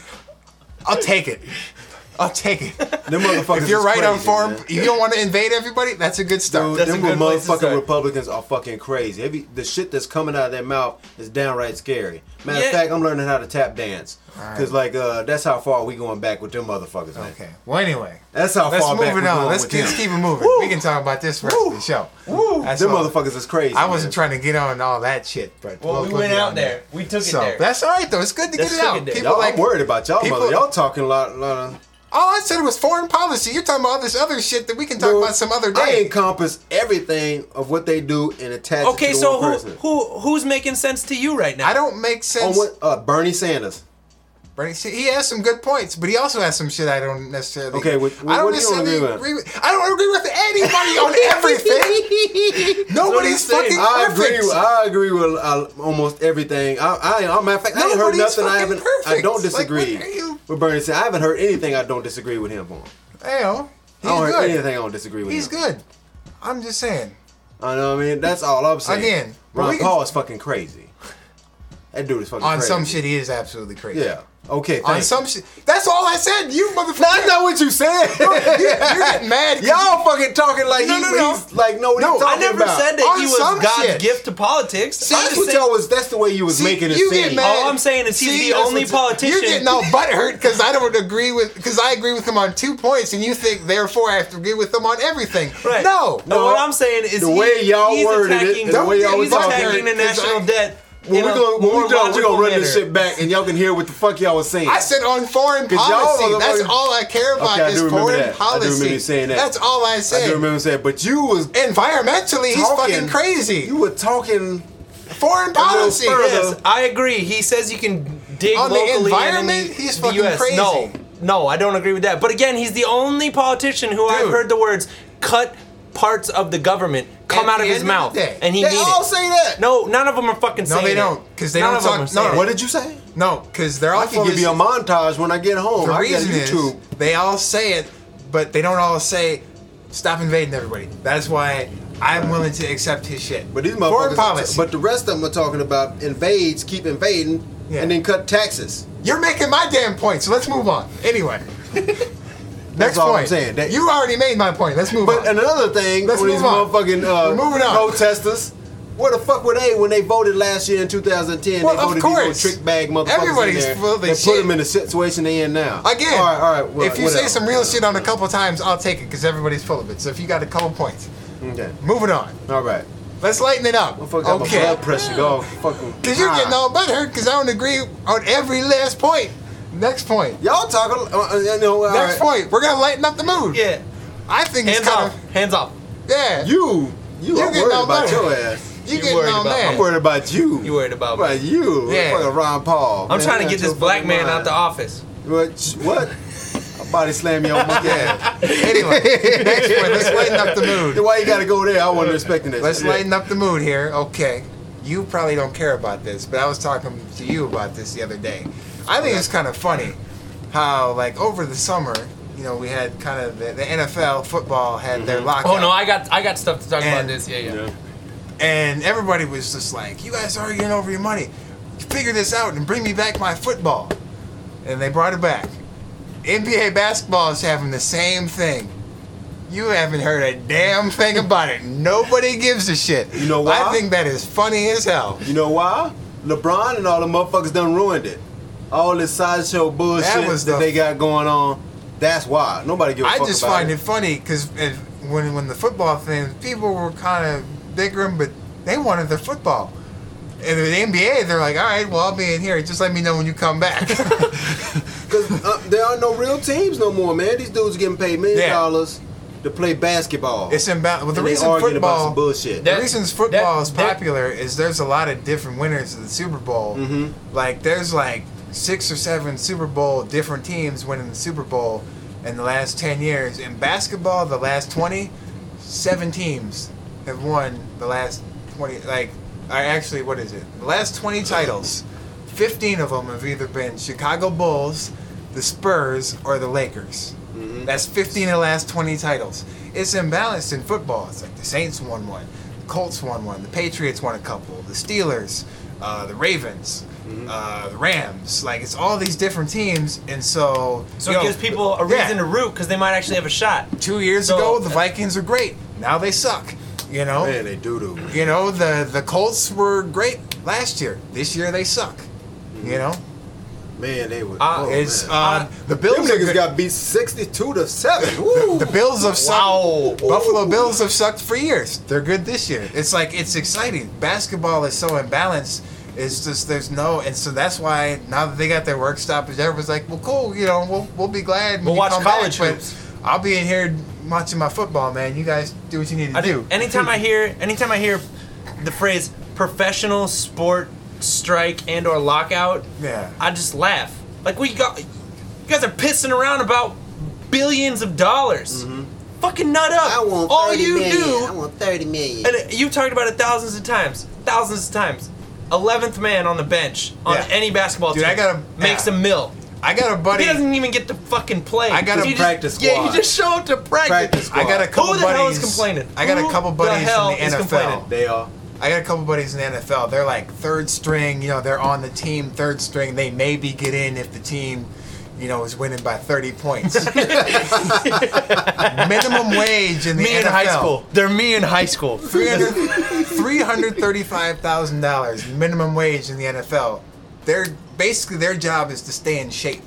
I'll take it. I'll take it. them motherfuckers If you're is right on crazy, foreign, man. if you don't want to invade everybody, that's a good start. Dude, That's a them good place to motherfucking start. Republicans are fucking crazy. Every, the shit that's coming out of their mouth is downright scary. Matter Yeah. of fact, I'm learning how to tap dance. Cause like uh, that's how far we going back with them motherfuckers, man. Okay. Well, anyway, That's how let's far move back it we on. going Let's with keep, them. let's keep it moving. We can talk about this for the rest of the show. Woo! That's Them all. motherfuckers is crazy. I wasn't man. trying to get on all that shit, but Well, we'll- we we'll went get out on there. We took it So there. that's all right though. It's good to Let's get it took out. it there. People Y'all, like I'm worried about y'all, people- mother. Y'all talking a lot. lot of, all I said was foreign policy. You're talking about all this other shit that we can talk Dude, about some other I day. encompass everything of what they do and attach Okay, it to so one who, person. who who's making sense to you right now? I don't make On sense. what? Uh, Bernie Sanders. Bernie, see, he has some good points, but he also has some shit I don't necessarily. Okay, what- I don't what do you don't necessarily agree with? agree with. I don't agree with anybody on everything. Nobody's saying. fucking I perfect. agree. With, I agree with uh, almost everything. I, I, I matter of fact, I ain't heard Nobody's nothing. I fucking haven't. I perfect. don't Like, disagree what are you- with Bernie Sanders. I haven't heard anything. I don't disagree with him on. Hell, he's I don't heard good. anything. I don't disagree with He's him. good. I'm just saying. I know. What I mean, that's all I'm saying. Again, but Ron we can- Paul is fucking crazy. That dude is fucking On crazy. some shit, he is absolutely crazy. Yeah. Okay. On thank some you. shit, that's all I said. You motherfucker. That's not what you said. You're getting mad. 'cause Y'all fucking talking like No, he, no, no. he's like no. What No, he I I talking never about. said that On he was some God's shit. gift to politics. See, I'm that's just what saying- y'all was. That's the way you was See, making it you seem. get mad. All I'm saying is he's See, the that's only what- politician. You're getting all butthurt because I don't agree with because I agree with him on two points, and you think therefore I have to agree with him on everything. Right. No, No, what I'm saying is The he- way y'all he's worded it attacking, and the way y'all he's was talking, attacking the 'cause national I- debt. When in we a gonna when more we done, we logical gonna run this manner. shit back and y'all can hear what the fuck y'all was saying. I said on foreign 'Cause y'all policy. That's motherfuckers- all I care about Okay, I is do remember foreign that. I do policy. remember you saying that. That's all I I said. do remember saying, but you was Environmentally, he's talking fucking crazy. You were talking. foreign little policy. further. Yes, I agree. He says you can dig On the locally and in environment, the, he's the fucking U S. crazy. No, no, I don't agree with that. But again, he's the only politician who I've Dude. heard the words "cut parts of the government" come At out of the his end of mouth, the day. and he They mean all it. say that. No, none of them are fucking No, saying they it. don't, 'cause they None don't of them talk- are saying no. it. What did you say? No, because they're all I can full give of you a shit. montage when I get home. The I got reason is YouTube. they all say it, but they don't all say stop invading everybody. That's why I'm willing to accept his shit. But these Foreign motherfuckers, policy. but the rest of them are talking about invades, keep invading, Yeah. and then cut taxes. You're making my damn point, so let's move on. Anyway. Next all point. I'm saying. That- you already made my point. Let's move But on. another thing, Let's when these move on. motherfucking uh, We're moving on. protesters, where the fuck were they when they voted last year in two thousand ten? Well, they of voted course. these little trick bag motherfuckers Everybody's in there full of that shit. put them in the situation they in now. Again, all right, all right. Well, if you whatever. say some real shit on a couple times, I'll take it because everybody's full of it. So if you got a couple points, Okay. moving on. All right. Let's lighten it up. Motherfucker got my Okay. blood pressure go fucking. Because you're high. getting all butthurt because I don't agree on every last point. Next point. Y'all talking, uh, you know, all Next right. point. We're going to lighten up the mood. Yeah. I think it's Hands kind off. of... Hands off. Yeah. You, you, You I'm getting worried all about better. your ass. You You getting worried all about- mad. I'm worried about you. You worried about About me. you. Yeah. Fucking Ron Paul. I'm Man, trying to you get got this your black fucking man mind. out the office. What? What? I body slam your monkey ass. Anyway, next point. Let's lighten up the mood. Then why you gotta go there? I wasn't expecting this. Let's Yeah. lighten up the mood here. Okay. You probably don't care about this, but I was talking to you about this the other day. I think it's kind of funny how, like, over the summer, you know, we had kind of the, the N F L football had their lockout. Oh no, I got I got stuff to talk about And- this. Yeah, yeah. Yeah. And everybody was just like, you guys arguing over your money. Figure this out and bring me back my football. And they brought it back. N B A basketball is having the same thing. You haven't heard a damn thing about it. Nobody gives a shit. You know why? I think that is funny as hell. You know why? LeBron and all the motherfuckers done ruined it. All this sideshow bullshit That that, was the- they got going on. That's why. Nobody give a I fuck just about find it. it funny because when when the football thing, people were kind of bickering, but they wanted their football. And the N B A, they're like, all right, well, I'll be in here. Just let me know when you come back. Because uh, there are no real teams no more, man. These dudes are getting paid million Yeah. dollars to play basketball. It's imbalance. Well, the And they reason arguing about some football, bullshit. the That- reasons football that- is that- popular is there's a lot of different winners of the Super Bowl. Mm-hmm. Like there's like six or seven Super Bowl different teams winning the Super Bowl in the last ten years. In basketball, the last twenty, seven teams have won the last twenty. Like, or actually, what is it? The last twenty titles, fifteen of them have either been Chicago Bulls, the Spurs, or the Lakers. Mm-hmm. That's fifteen of the last twenty titles. It's imbalanced in football. It's like the Saints won one, the Colts won one, the Patriots won a couple, the Steelers, uh, the Ravens, Mm-hmm. uh, the Rams. Like it's all these different teams, and so So you it know, gives people a yeah. reason to root because they might actually have a shot. Two years So- ago, the Vikings were great. Now they suck. You know. Man, they do do. You know the the Colts were great last year. This year they suck. You know. Man, they were. Uh, oh, It's man. uh, the Them Bills are niggas good- got beat sixty-two to seven. Woo. The Bills have sucked. Wow. Buffalo Bills have sucked for years. They're good this year. It's like it's exciting. Basketball is so imbalanced. It's just there's no, and so that's why now that they got their work stoppage, everyone's like, well, cool. You know, we'll we'll be glad. When We'll you watch come college back, hoops. but I'll be in here watching my football, man. You guys do what you need to I do. do. Anytime I hear, anytime I hear the phrase "professional sport strike" and or lockout, Yeah. I just laugh. Like we got, you guys are pissing around about billions of dollars. Fucking nut up. I want All thirty you million. do, I want thirty million. and you talked about it thousands of times, thousands of times. Eleventh man on the bench on Yeah. any basketball Dude, team I gotta- makes yeah. a mill. I got a buddy. He doesn't even get to fucking play. I got a He just- practice Yeah, squad. he just show up to practice. Practice squad. I got a couple Who the buddies. hell is complaining? I got a Who couple the buddies hell in the is N F L. complaining? They are. I got a couple buddies in the N F L. They're like third string. You know, they're on the team third string. They maybe get in if the team, you know, is winning by thirty points. Minimum wage in the Me N in F L. high school. They're me in high school. three hundred thirty-five thousand dollars minimum wage in the N F L. They're basically their job is to stay in shape.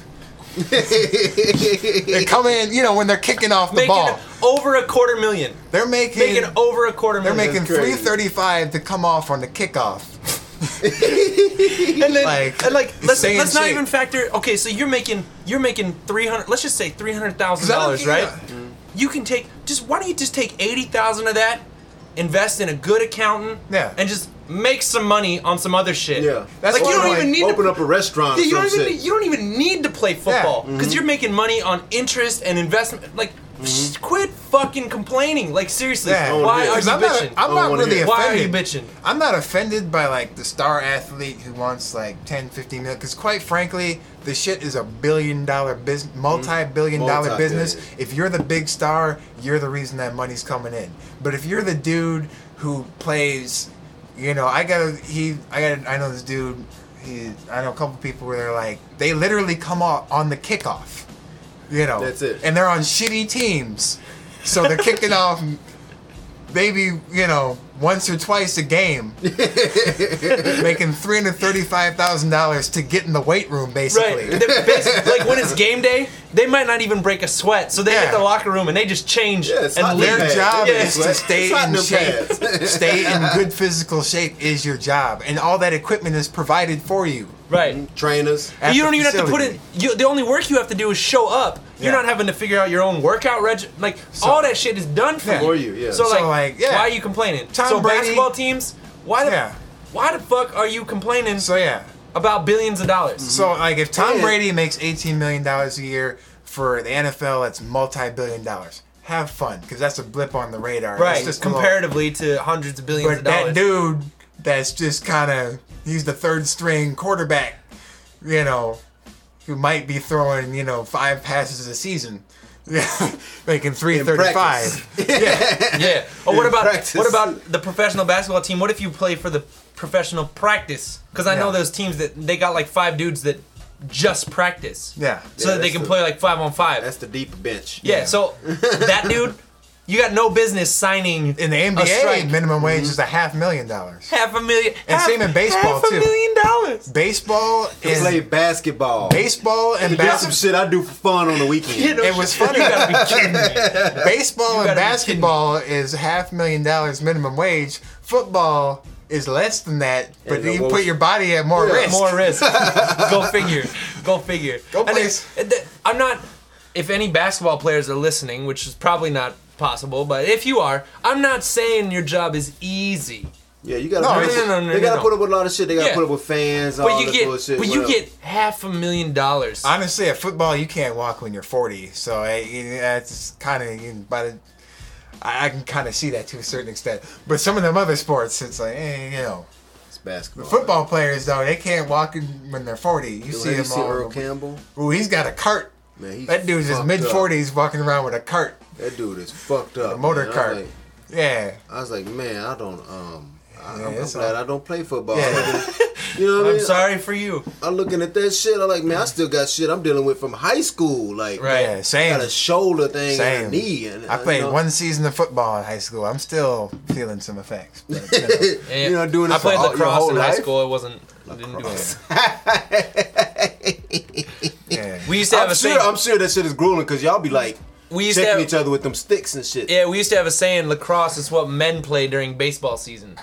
They come in, you know, when they're kicking off the Making ball. over a quarter million. They're making Making over a quarter they're million. making That's crazy. three thirty-five to come off on the kickoff. and then, like, and like let's stay in let's not shape. even factor. Okay, so you're making you're making three hundred. Let's just say three hundred thousand 'Cause I don't dollars, think- right? You can take just why don't you just take eighty thousand of that, invest in a good accountant, Yeah. and just make some money on some other shit. Yeah. That's like you why don't I even need Open to up a restaurant. Yeah, or you don't some even shit. you don't even need to play football because Mm-hmm. you're making money on interest and investment. Like Mm-hmm. Quit fucking complaining. Like seriously, Yeah. why are you I'm not, bitching? I'm I not don't wanna really hear it. Why are you offended. bitching? I'm not offended by like the star athlete who wants like ten, fifteen mil. Because quite frankly, the shit is a billion dollar business, multi-billion dollar Multi-billion. business. If you're the big star, you're the reason that money's coming in. But if you're the dude who plays, you know, I got a, he, I got, I know this dude. He, I know a couple people where they're like, they literally come out on the kickoff. You know, That's it. And they're on shitty teams, so they're kicking off. Maybe, you know, once or twice a game, making three hundred thirty-five thousand dollars to get in the weight room, basically. Right. They're basi- like when it's game day, they might not even break a sweat. So they Yeah. hit the locker room and they just change Yeah, it's hot and in leave. the Their pad. job Yeah. is to stay It's hot in in shape. them pads. Stay in good physical shape is your job, and all that equipment is provided for you. Right. Trainers. at You the don't even have to put facility. it. You, the only work you have to do is show up. You're Yeah. not having to figure out your own workout reg. Like So- all that shit is done for Yeah. you. For you, yeah. So, So, like, like, yeah. why are you complaining? Tom so Brady- basketball teams, why the Yeah. why the fuck are you complaining So yeah. about billions of dollars? So like, if Tom Yeah. Brady makes eighteen million dollars a year for the N F L, that's multi-billion dollars. Have fun, because that's a blip on the radar. Right. It's just a little- Comparatively to hundreds of billions But of that dollars. dude that's just kind of, he's the third string quarterback, you know, who might be throwing, you know, five passes a season, making three thirty-five. Yeah. Yeah. Or what In about practice. what about the professional basketball team? What if you play for the professional practice? Because I know Yeah. those teams that they got like five dudes that just practice. Yeah. So Yeah, that they that's can the- play like five on five. That's the deep bench. Yeah, Yeah. so that dude, you got no business signing In the N B a A, strike. minimum wage is a half million dollars. half a million. And half, same in baseball, half too. a million dollars. Baseball He play is basketball. baseball and That's some basketball. shit I do for fun on the weekend. You know, It was funny. You gotta be kidding me. Baseball You and gotta be basketball is half million dollars minimum wage. Football is less than that, but Yeah, you well, put your body at more yeah, risk. More risk. Go figure. Go figure. Go And please. it- it- I'm not. If any basketball players are listening, which is probably not possible, but if you are, I'm not saying your job is easy. Yeah, you gotta. No, put no, up- no, no, no, They gotta no. put up with a lot of shit. They gotta Yeah. put up with fans. All But you this get, bullshit. but you whatever. get half a million dollars. Honestly, at football, you can't walk when you're forty, so I, that's kind of by the. I I can kind of see that to a certain extent, but some of them other sports, it's like, eh, you know, It's basketball. football players though, they can't walk in when they're forty. You Dude, see have you them seen all. Earl Campbell? Ooh, he's got a cart. Man, he's That dude's his fucked mid up. forties walking around with a cart, That dude is fucked up. a motor man. I was cart. like- Yeah. I was like, man, I don't. Um, I, Yeah, I'm, I'm it's glad all- I don't play football. Yeah. I'm looking- you know what I I'm mean? sorry for you. I'm looking at that shit. I'm like, man, I still got shit I'm dealing with from high school. Like, Right. Yeah, I same. got a shoulder thing Same. and a knee. And, I uh, played you know, one season of football in high school. I'm still feeling some effects. But, you know. Yeah. You know, doing this I played for all- your lacrosse whole in high life? school. It wasn't. I didn't do it. Yeah. We used to have I'm a sure, saying. I'm sure that shit is grueling because y'all be like We used to checking have. each other with them sticks and shit. Yeah, we used to have a saying: lacrosse is what men play during baseball season.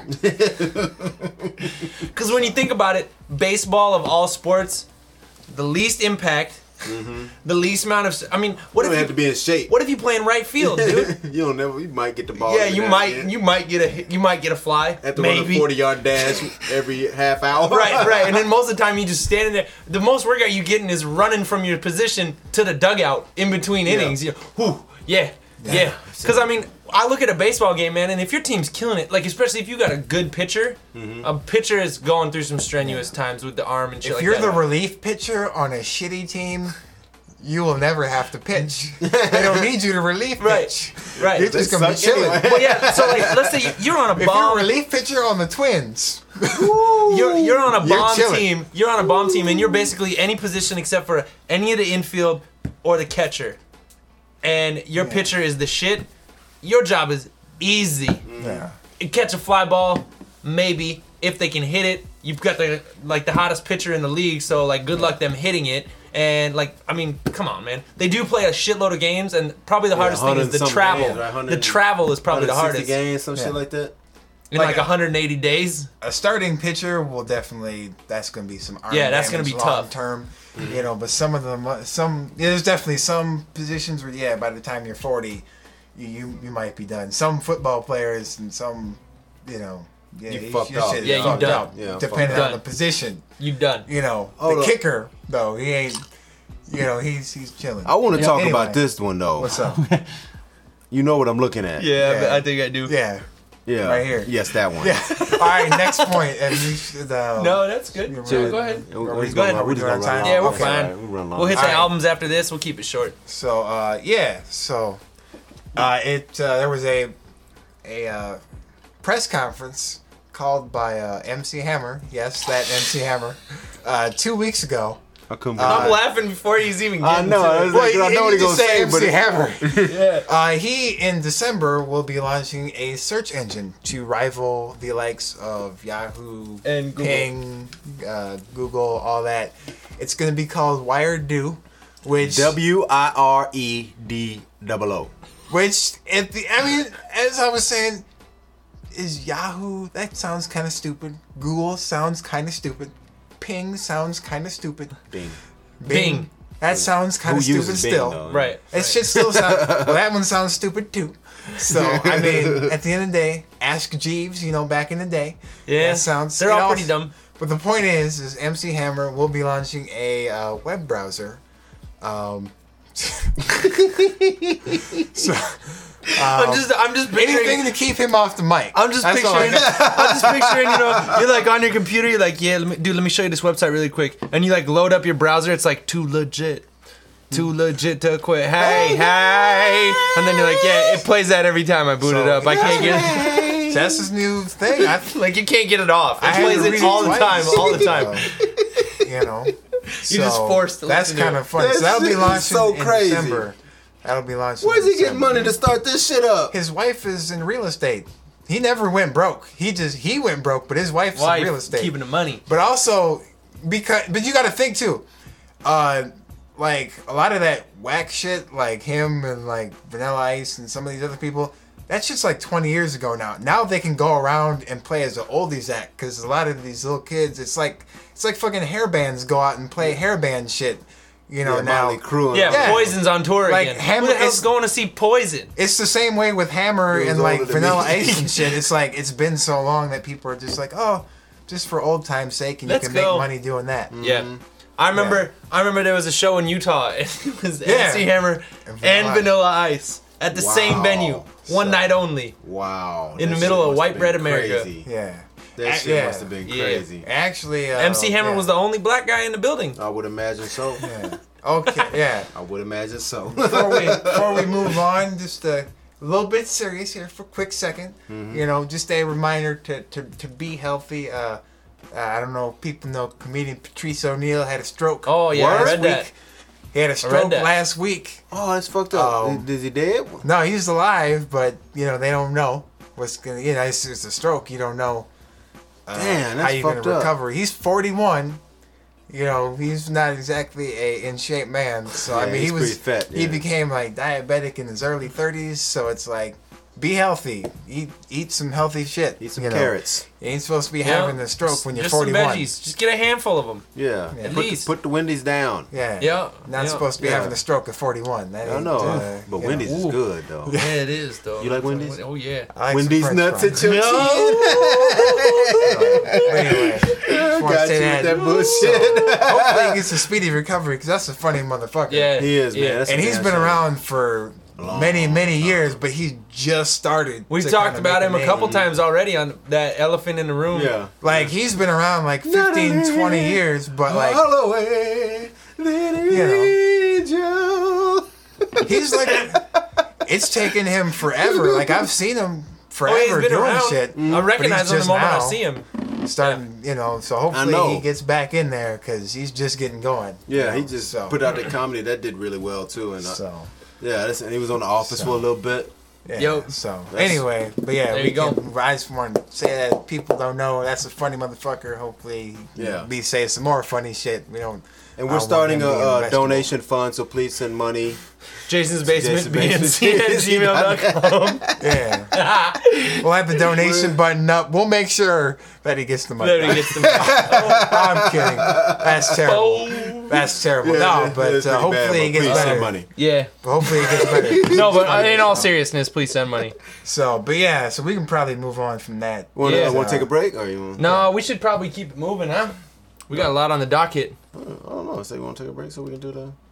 Because when you think about it, baseball of all sports, the least impact, the least amount of. I mean, what You if don't you, have to be in shape. what if you play in right field, dude? you don't never. You might get the ball. Yeah, every you now might, and then. you might get a, hit- you might get a fly, have to run a maybe. forty yard dash every half hour. Right, right, and then most of the time you just standing there. The most workout you getting is running from your position to the dugout in between Yeah. innings. You, whew, yeah, yeah. Because I mean, I look at a baseball game, man, and if your team's killing it, like especially if you got a good pitcher, Mm-hmm. a pitcher is going through some strenuous times with the arm and shit If like you're that. the relief pitcher on a shitty team, you will never have to pitch. They don't need you to relief Right, pitch. right. You're just They gonna be suck chilling. anyway. Well, yeah. So like, let's say you're on a If you're bomb. a relief pitcher on the Twins, You're, you're on a You're bomb chilling. team. You're on a bomb team, and you're basically any position except for any of the infield or the catcher. And your Yeah. pitcher is the shit. Your job is easy. yeah. Catch a fly ball, maybe if they can hit it. You've got the like the hottest pitcher in the league, so like good luck them hitting it. And like, I mean, come on, man. They do play a shitload of games, and probably the Yeah, hardest thing is the one hundred travel. games, right? one hundred The travel is probably the one hundred sixty hardest games, some Yeah. shit like that. in like like a- one hundred eighty days. A starting pitcher will definitely. That's gonna be some arm Yeah, that's gonna damage be tough. long term. You know, but some of them, uh, some yeah, there's definitely some positions where yeah, by the time you're forty, you you, you might be done. Some football players and some, you know, yeah, You you- fucked your up. shit is Yeah, you fucked done. up, Yeah, depending fucked on the up. position. You done. You know, Hold the up. kicker though, he ain't. you know, he's he's chilling. I want to talk Anyway. about this one though. What's up? You know what I'm looking at? Yeah, Yeah. I think I do. Yeah, Yeah. Right here. Yes, that one. yeah. All right, next point. And we should, uh, No, that's good. You're Sure, right. go ahead. We- we Are we just go gonna- ahead? we just Are we gonna doing run our time? long. Yeah, we're Okay, fine. all right, we run long. We'll hit the Alright. albums after this. We'll keep it short. So uh, yeah, so uh, it uh, there was a a uh, press conference called by uh, M C Hammer. Yes, that M C Hammer. Uh, two weeks ago. I couldn't Uh, believe I'm laughing before he's even I getting know. I, to was it. like, I know what you he's gonna just say, M but C it- Hammer. Yeah. Uh, he in December will be launching a search engine to rival the likes of Yahoo, And Google. Ping, uh, Google, all that. It's going to be called Wired Do, which W I R E D double O. which at the I mean, as I was saying, is Yahoo? That sounds kind of stupid. Google sounds kind of stupid. Ping sounds kind of stupid. Bing. Bing. That sounds kind Who of stupid uses Bing, still. though? Right. It should still sound. Well, that one sounds stupid too. So I mean, at the end of the day, Ask Jeeves. You know, back in the day. Yeah. That sounds. They're it all also- pretty dumb. But the point is, is M C Hammer will be launching a uh, web browser. Um, so I'm just, I'm just picturing. anything to keep him off the mic. I'm just That's all I picturing. got. I'm just picturing. You know, you're like on your computer. You're like, yeah, let me, dude. Let me show you this website really quick. And you like load up your browser. It's like too legit, too legit to quit. Hey, hey. And then you're like, yeah, it plays that every time I boot it So- up. I can't get it. That's his new thing. I, Like you can't get it off. It I had plays to it read all the time, twice, all the time. so, you know, You're just forced to That's listen to kind it. of funny. That So that'll be shit is launching so in crazy. December. That'll be launching. Where's in he getting December. money to start this shit up? His wife is in real estate. He never went broke. He just he went broke, but his wife's Wife in real estate. keeping the money. But also because but you got to think too. Uh like a lot of that whack shit like him and like Vanilla Ice and some of these other people, that's just like twenty years ago now. Now they can go around and play as an oldies act cuz a lot of these little kids, it's like it's like fucking hair bands go out and play hair band shit, you know, Yeah, now. Motley Crue and- Yeah, Yeah. Poison's on tour Like, again. Hammer Who the hell's is- going to see Poison? It's the same way with Hammer He was and like older than Vanilla me. Ice and shit. It's like it's been so long that people are just like, oh, just for old time's sake, and Let's you can go. make money doing that. Yeah. I remember I remember there was a show in Utah. It was Yeah. M C Hammer And and Vanilla Vanilla Ice at the same Wow. venue, one So- night only. Wow. In that the middle shit of must white have bread been America. crazy. Yeah. That Uh, shit yeah. must have been Yeah. crazy. Actually, uh, M C Hammer yeah. was the only black guy in the building. I would imagine so. Yeah. Okay. Yeah. I would imagine so. Before we before we move on, just a little bit serious here for a quick 2nd Mm-hmm. You know, just a reminder to to, to be healthy. Uh, uh, I don't know if people know comedian Patrice O'Neal had a stroke. Oh yeah, I last read week. that. He had a stroke that. last week. Oh, that's fucked up. Um, Is he dead? No, he's alive, but you know they don't know what's gonna. You know, it's, it's a stroke. You don't know uh, Damn, how that's you're gonna fucked up. recover. He's forty-one. You know, he's not exactly a in shape man. So I Yeah, mean, he's he was pretty fat, he yeah. became like diabetic in his early thirties. So it's like, be healthy. Eat eat some healthy shit. Eat some you know. carrots. You ain't supposed to be Yeah. having a stroke when you're Just some forty-one. veggies. Just get a handful of them. Yeah. At Put, least. The, put the Wendy's down. Yeah. Yeah, Not yeah, supposed to be yeah. having a stroke at forty-one. That I ain't, know. uh, but you know. Wendy's is Ooh. good, though. Yeah, it is though. You like Wendy's? Oh yeah. I like some Wendy's French nuts fries. at your chin. Anyway, just wanna Got say you that. with that bullshit. Hopefully he gets a speedy recovery because that's a funny motherfucker. Yeah. He is, man. yeah. That's And a he's damn been shame. around for Long many, many time. years, but he just started. We've to talked kinda about make him a name. couple times already on that Elephant in the Room. Yeah. Like he's been around like fifteen, twenty years, but like Holloway, little You angel. he's like, it's taken him forever. Like I've seen him Oh, forever he's been doing around. shit. I recognize him the just moment I now see him. Starting, you know, so I hopefully know. he gets back in there because he's just getting going. Yeah, you he know, just so, put out the comedy that did really well too, and uh, so. yeah, that's, and he was on The Office So. for a little bit. Yeah, Yo. so That's- anyway, but yeah, There we you go. can, I just want to say that people don't know that's a funny motherfucker. Hopefully, Yeah. be say some more funny shit. We don't. And I we're want starting him a, to be uh investable. donation fund, so please send money. Jason's Basement, Jason's B N C Basement. at gmail dot com. Yeah, we'll have the donation button up. We'll make sure that he gets the money. There he gets the I'm kidding. That's terrible. Oh. That's terrible. Yeah, no, that- but that's uh, pretty bad, hopefully but he gets please send better. money. Yeah. Hopefully he gets better. No, but in all seriousness, please send money. So, but yeah, so we can probably move on from that. Want Yeah. to want to take a break, or you? Want, No, we should probably keep it moving, huh? We got a lot on the docket. I don't know. Say you want to take a break, so we can do the.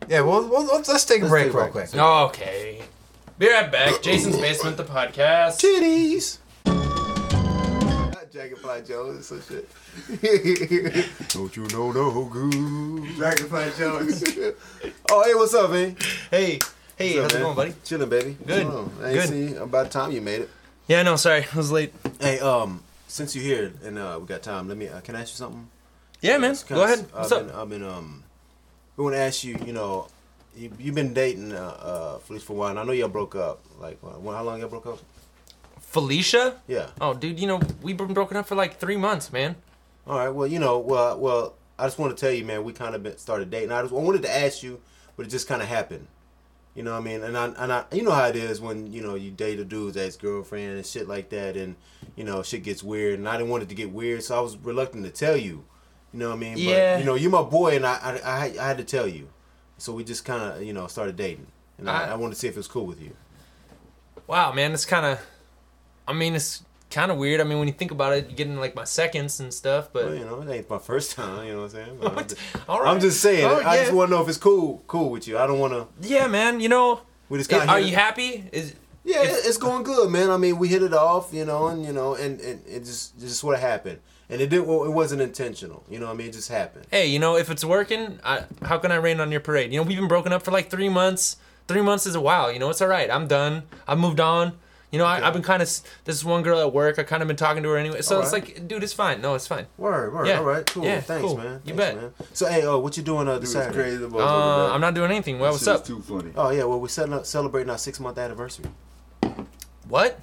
Yeah, well, well let's, let's take a Let's break take a real break. quick. Okay. Be right back. Jason's Basement, the podcast. Titties. Dragonfly Jones, some shit. Don't you know no good? Dragonfly Jones. Oh, hey, what's up, man? Hey, hey, What's how's up, it man? going, buddy? Chilling, baby. Good. What's going on? I ain't Good. see about time you made it. Yeah, no, sorry, I was late. Hey, um, since you're here and uh, we got time, let me. Uh, can I ask you something? Yeah, man, It's kinda- go ahead. I've What's been, up? I've been um, we want to ask you. You know, you you've been dating uh, uh for at least for a while. And I know y'all broke up. Like, uh, when, how long y'all broke up? Felicia? Yeah. Oh, dude, you know, we've been broken up for like three months, man. All right. Well, you know, well, well, I just want to tell you, man, we kind of been started dating. I just I wanted to ask you, but it just kind of happened. You know what I mean? And I and I, you know how it is when you know you date a dude's ex girlfriend and shit like that, and you know shit gets weird. And I didn't want it to get weird, so I was reluctant to tell you. You know what I mean? Yeah. But, you know, you're my boy, and I I, I, I had to tell you. So we just kind of you know started dating, and I, I- I wanted to see if it was cool with you. Wow, man, it's kind of, I mean, it's kind of weird. I mean, when you think about it, you're getting like my seconds and stuff, but Well, you know, it ain't my first time. You know what I'm saying? But I'm, just, all right. I'm just saying. Oh, I yeah. just want to know if it's cool, cool with you. I don't want to. Yeah, man, you know, We just it- kind are of. you happy? Is Yeah, if- it's going good, man. I mean, we hit it off, you know, and you know, and, and it just just what happened, and it didn't. Well, it wasn't intentional, you know. What I mean, it just happened. hey, you know, if it's working, I, how can I rain on your parade? You know, we've been broken up for like three months. Three months is a while. You know, it's all right. I'm done. I've moved on. You know, I, I've been kind of. This is one girl at work. I kind of been talking to her anyway. So All it's right. like, dude, it's fine. No, it's fine. Word, word. Yeah. All right, cool. Yeah, Thanks, cool. man. You Thanks, bet. man. So, hey, uh, what you doing uh, Dude, this it's Saturday? crazy. The motherfucker Uh, back. I'm not doing anything. Well, That what's shit up? is too funny. Oh yeah, well, we're setting up, celebrating our six month anniversary. What?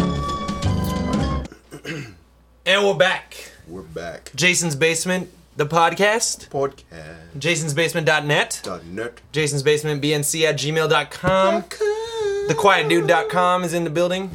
And we're back. We're back. Jason's Basement, the podcast. Podcast. jasons basement dot net. Dot net. Jason's Basement B N C at gmail dot com. the quiet dude dot com is in the building.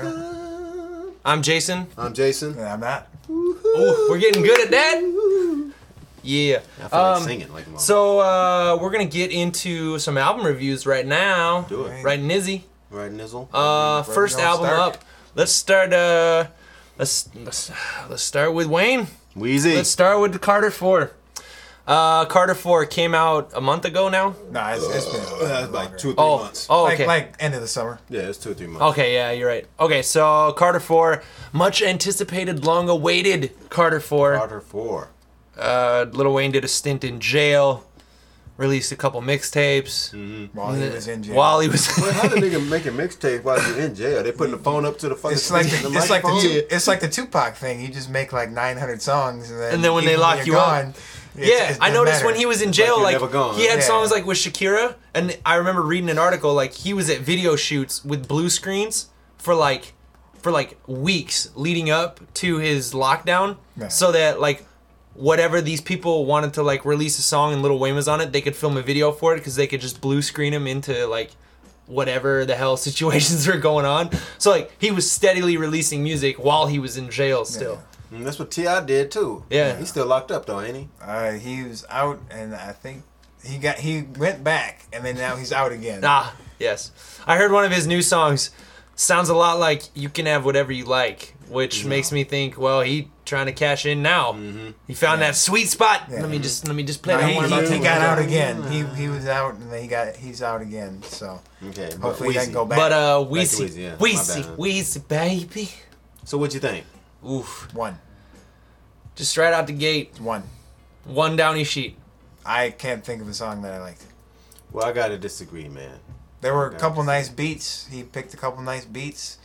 I'm Jason. I'm Jason. Yeah, I'm not. Ooh, we're getting good at that. Yeah. I feel like Um, singing like a mom. So uh, we're gonna get into some album reviews right now. Do it. Right, Nizzy. Right, Nizzle. Uh, Where we first gonna album start? up. Let's start. Uh, let's let's let's start with Wayne. Wheezy. Let's start with Carter Four. Uh, Carter Four came out a month ago now. Nah, it's, it's been Uh, That's like longer. two or three Oh, months. oh, like okay. like end of the summer. Yeah, it's two or three months. Okay, yeah, you're right. Okay, so Carter Four, much anticipated, long awaited Carter Four. Carter four. Uh, Lil Wayne did a stint in jail, released a couple mixtapes While he was in jail. while he was. Wait, how the nigga make a mixtape while you in jail? They putting the phone up to the fucking It's like speaker, the, it's like the microphone? Tu- it's like the Tupac thing. You just make like nine hundred songs, and then And then when they even lock you're you up- gone, it's- Yeah, it I doesn't noticed matter. when he was in like jail, you're like, never gone. he had Yeah. songs like with Shakira, and I remember reading an article like he was at video shoots with blue screens for like, for like weeks leading up to his lockdown, Yeah. so that like, whatever these people wanted to like release a song and Lil Wayne was on it, they could film a video for it because they could just blue screen him into like, whatever the hell situations were going on. So like he was steadily releasing music while he was in jail still. Mm, that's what T I did too. Yeah. He's still locked up though, ain't he? Uh, he was out, and I think he got he went back, and then now he's out again. Ah, yes. I heard one of his new songs. Sounds a lot like You Can Have Whatever You Like, which makes me think, well, he trying to cash in now. Mm-hmm. He found Yeah. that sweet spot. Yeah. Let me just let me just play No, that he, one he, about he two. got out again. He he was out, and then he got he's out again. So Okay. but hopefully he Wheezy. doesn't go back. But uh, to Weezy, Weezy, yeah, my Weezy, bad. Weezy, baby. So what you think? Oof. one, Just right out the gate, one. one downy sheet. I can't think of a song that I liked. Well, I gotta disagree, man. There were a Okay. couple nice beats. He picked a couple nice beats.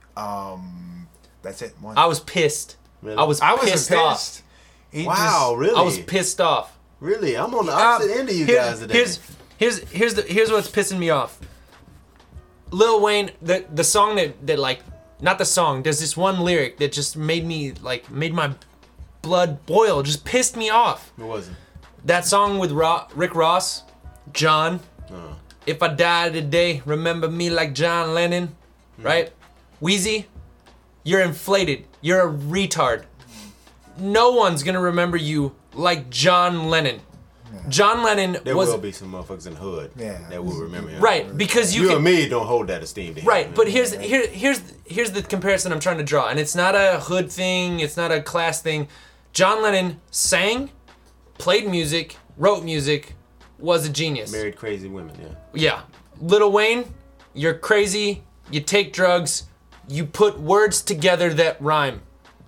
Um, that's it. One. I was pissed. Really? I was I was pissed, pissed. off. He Wow, really? I was pissed off. Really? I'm on the Um, opposite end of you here- guys today. Here's here's here's the here's what's pissing me off. Lil Wayne, the the song that that like not the song. There's this one lyric that just made me like made my blood boil. Just pissed me off. What was it? That song with Ro- Rick Ross, John. Oh. If I die today, remember me like John Lennon, right? Wheezy, you're inflated. You're a retard. No one's gonna remember you like John Lennon. John Lennon There was will be some motherfuckers in the hood Yeah. that will remember him. right because you, You, can and me don't hold that esteem to him. right. But here's here here's here's the comparison I'm trying to draw, and it's not a hood thing. It's not a class thing. John Lennon sang, played music, wrote music, was a genius. Married crazy women, yeah. Yeah. Lil Wayne, you're crazy, you take drugs, you put words together that rhyme.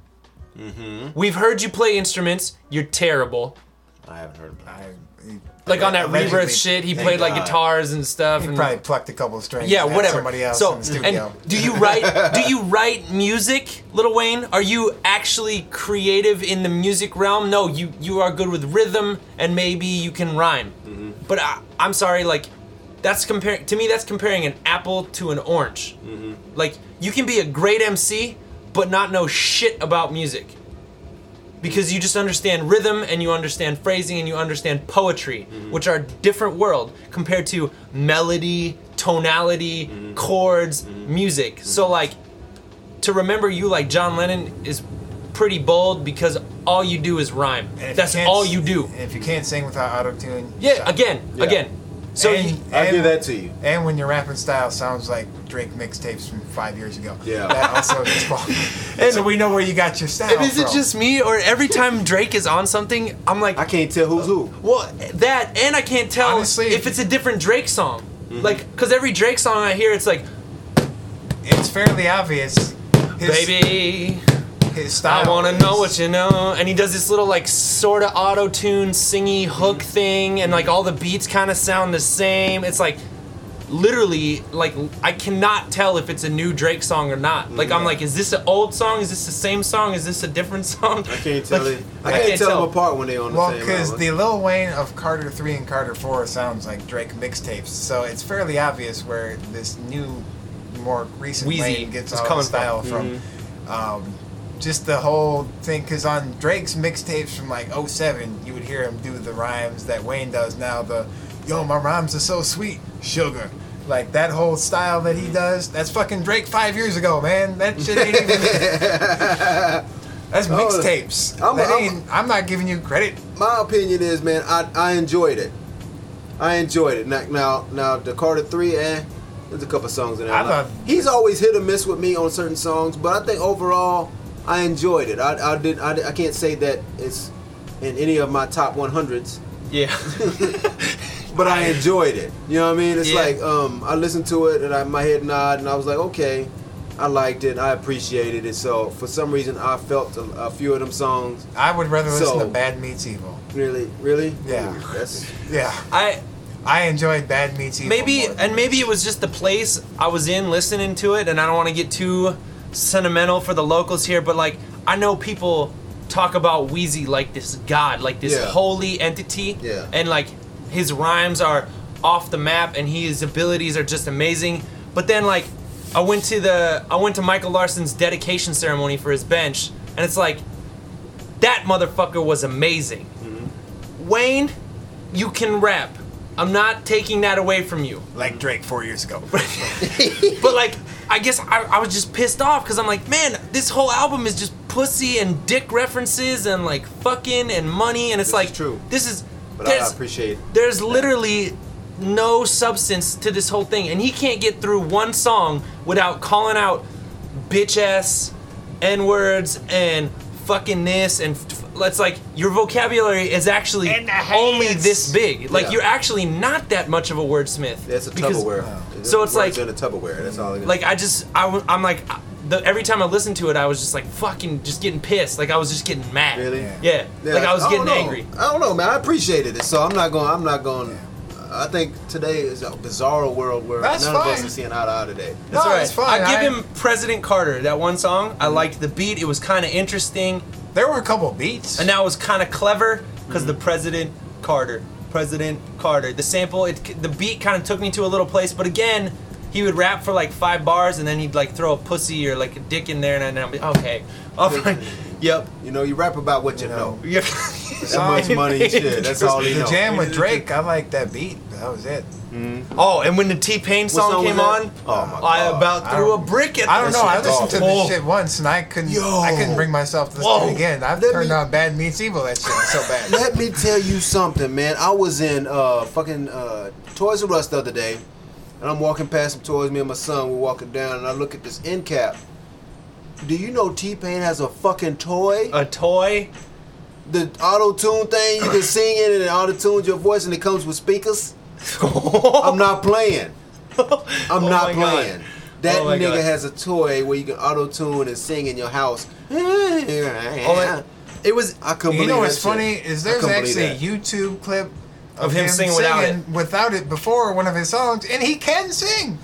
Mm-hmm. We've heard you play instruments, you're terrible. I haven't heard about it. I, he, Like on that allegedly- Rebirth shit, he Thank played like God. guitars and stuff. He and probably plucked a couple of strings. Yeah, and had whatever. Somebody else so, in the studio. and do you write? Do you write music, Lil Wayne? Are you actually creative in the music realm? No, you you are good with rhythm and maybe you can rhyme. Mm-hmm. But I, I'm sorry, like that's comparing to me. That's comparing an apple to an orange. Mm-hmm. Like you can be a great M C, but not know shit about music. Because you just understand rhythm and you understand phrasing and you understand poetry, Mm-hmm. which are a different world compared to melody, tonality, Mm-hmm. chords, music. So like, to remember you like John Lennon is pretty bold because all you do is rhyme. And if That's you can't all s- you do. and If you can't sing without auto-tune, Yeah, suck. again, Yeah. again. So And- you- I and- give that to you. And when your rapping style sounds like Drake mixtapes from five years ago. Yeah. That also is and so we know where you got your style and is it from. just me or every time Drake is on something, I'm like, I can't tell who's who. well, that and I can't tell Honestly, if it's a different Drake song. Like, cause every Drake song I hear, it's like, It's fairly obvious. His, baby, his style. I wanna is- know what you know. And he does this little like sort of auto-tune singy hook thing, and like all the beats kind of sound the same. It's like literally like I cannot tell if it's a new Drake song or not. Like I'm like, is this an old song? Is this the same song? Is this a different song? I can't tell Like, it. I can't, tell, them apart when they on the Well, same because album. the Lil Wayne of Carter three and Carter four sounds like Drake mixtapes, so it's fairly obvious where this new, more recent Wheezy Wayne gets is all the coming style from. from. Um, just the whole thing, because on Drake's mixtapes from like oh seven, you would hear him do the rhymes that Wayne does now. The yo, my rhymes are so sweet, sugar. Like that whole style that he does, that's fucking Drake five years ago, man. That shit ain't even. That's mixtapes. I'm- That I'm- ain't- I'm not giving you credit. My opinion is, man, I, I enjoyed it. I enjoyed it. Now, now, now the Carter three, eh, there's a couple songs in there. I thought- He's always hit or miss with me on certain songs, but I think overall, I enjoyed it. I, I did. I, I can't say that it's in any of my top one hundreds, Yeah. but I enjoyed it. You know what I mean? It's Yeah. like um, I listened to it and I, my head nod, and I was like, okay, I liked it. I appreciated it. So for some reason, I felt a, a few of them songs I would rather listen So- to Bad Meets Evil. really, really. Yeah. Ooh, that's Yeah, I I enjoyed Bad Meets Evil. maybe more. and maybe it was just the place I was in listening to it, and I don't want to get too sentimental for the locals here, but like I know people talk about Wheezy like this god, like this Yeah. holy entity, Yeah. and like his rhymes are off the map and his abilities are just amazing. But then like I went to the I went to Michael Larson's dedication ceremony for his bench, and it's like that motherfucker was amazing. Wayne, you can rap. I'm not taking that away from you. like Drake four years ago. But like, I guess I, I was just pissed off because I'm like, man, this whole album is just pussy and dick references and like fucking and money, and it's This like is true. this is But I there's appreciate. there's literally no substance to this whole thing, and he can't get through one song without calling out bitch ass, n words, and fucking this, and f- it's like your vocabulary is actually And the only hands. this big. Like Yeah. you're actually not that much of a wordsmith. That's a because- Tupperware. So it's Words like- in a Tupperware. That's all it is. Like I just I, w- I'm like the, every time I listened to it I was just like fucking just getting pissed, like I was just getting mad. Really? Yeah. Yeah, Yeah, like I was don't getting know. angry. I don't know, man. I appreciated it, so I'm not going. I'm not going. I think today is a bizarre world where That's none of us fine. are seeing eye to eye today. That's No, all right. it's fine. I give I- him President Carter, that one song. I liked the beat. It was kind of interesting, There were a couple beats. and that was kind of clever because the President Carter, President Carter. The sample, it, the beat kind of took me to a little place, but again, he would rap for like five bars and then he'd like throw a pussy or like a dick in there, and then I'd be okay. All right. Yep. You know, you rap about what you know. Yep. That much money and shit. That's all you the know. jam with Drake, I like that beat. That was it. Oh, and when the T-Pain song, song came was on, that? Oh my I God. about I threw a don't- brick at I don't that know. I shit. listened to Oh. this shit once and I couldn't. Yo. I couldn't bring myself to listen Whoa. to it again. I've Let turned me- on Bad Meets Evil. That shit was so bad. Let me tell you something, man. I was in uh, fucking uh, Toys R Us the other day, and I'm walking past some toys. Me and my son were walking down, and I look at this end cap. Do you know T-Pain has a fucking toy? A toy? the auto tune thing. You can sing it and it auto tunes your voice, and it comes with speakers. I'm not playing. I'm Oh not my playing. God. That Oh my nigga God. has a toy where you can auto tune and sing in your house. Oh, my, it was. I couldn't You believe know that what's shit. funny is I there's couldn't actually a believe YouTube clip of, Of him singing without it. without it before one of his songs, and he can sing.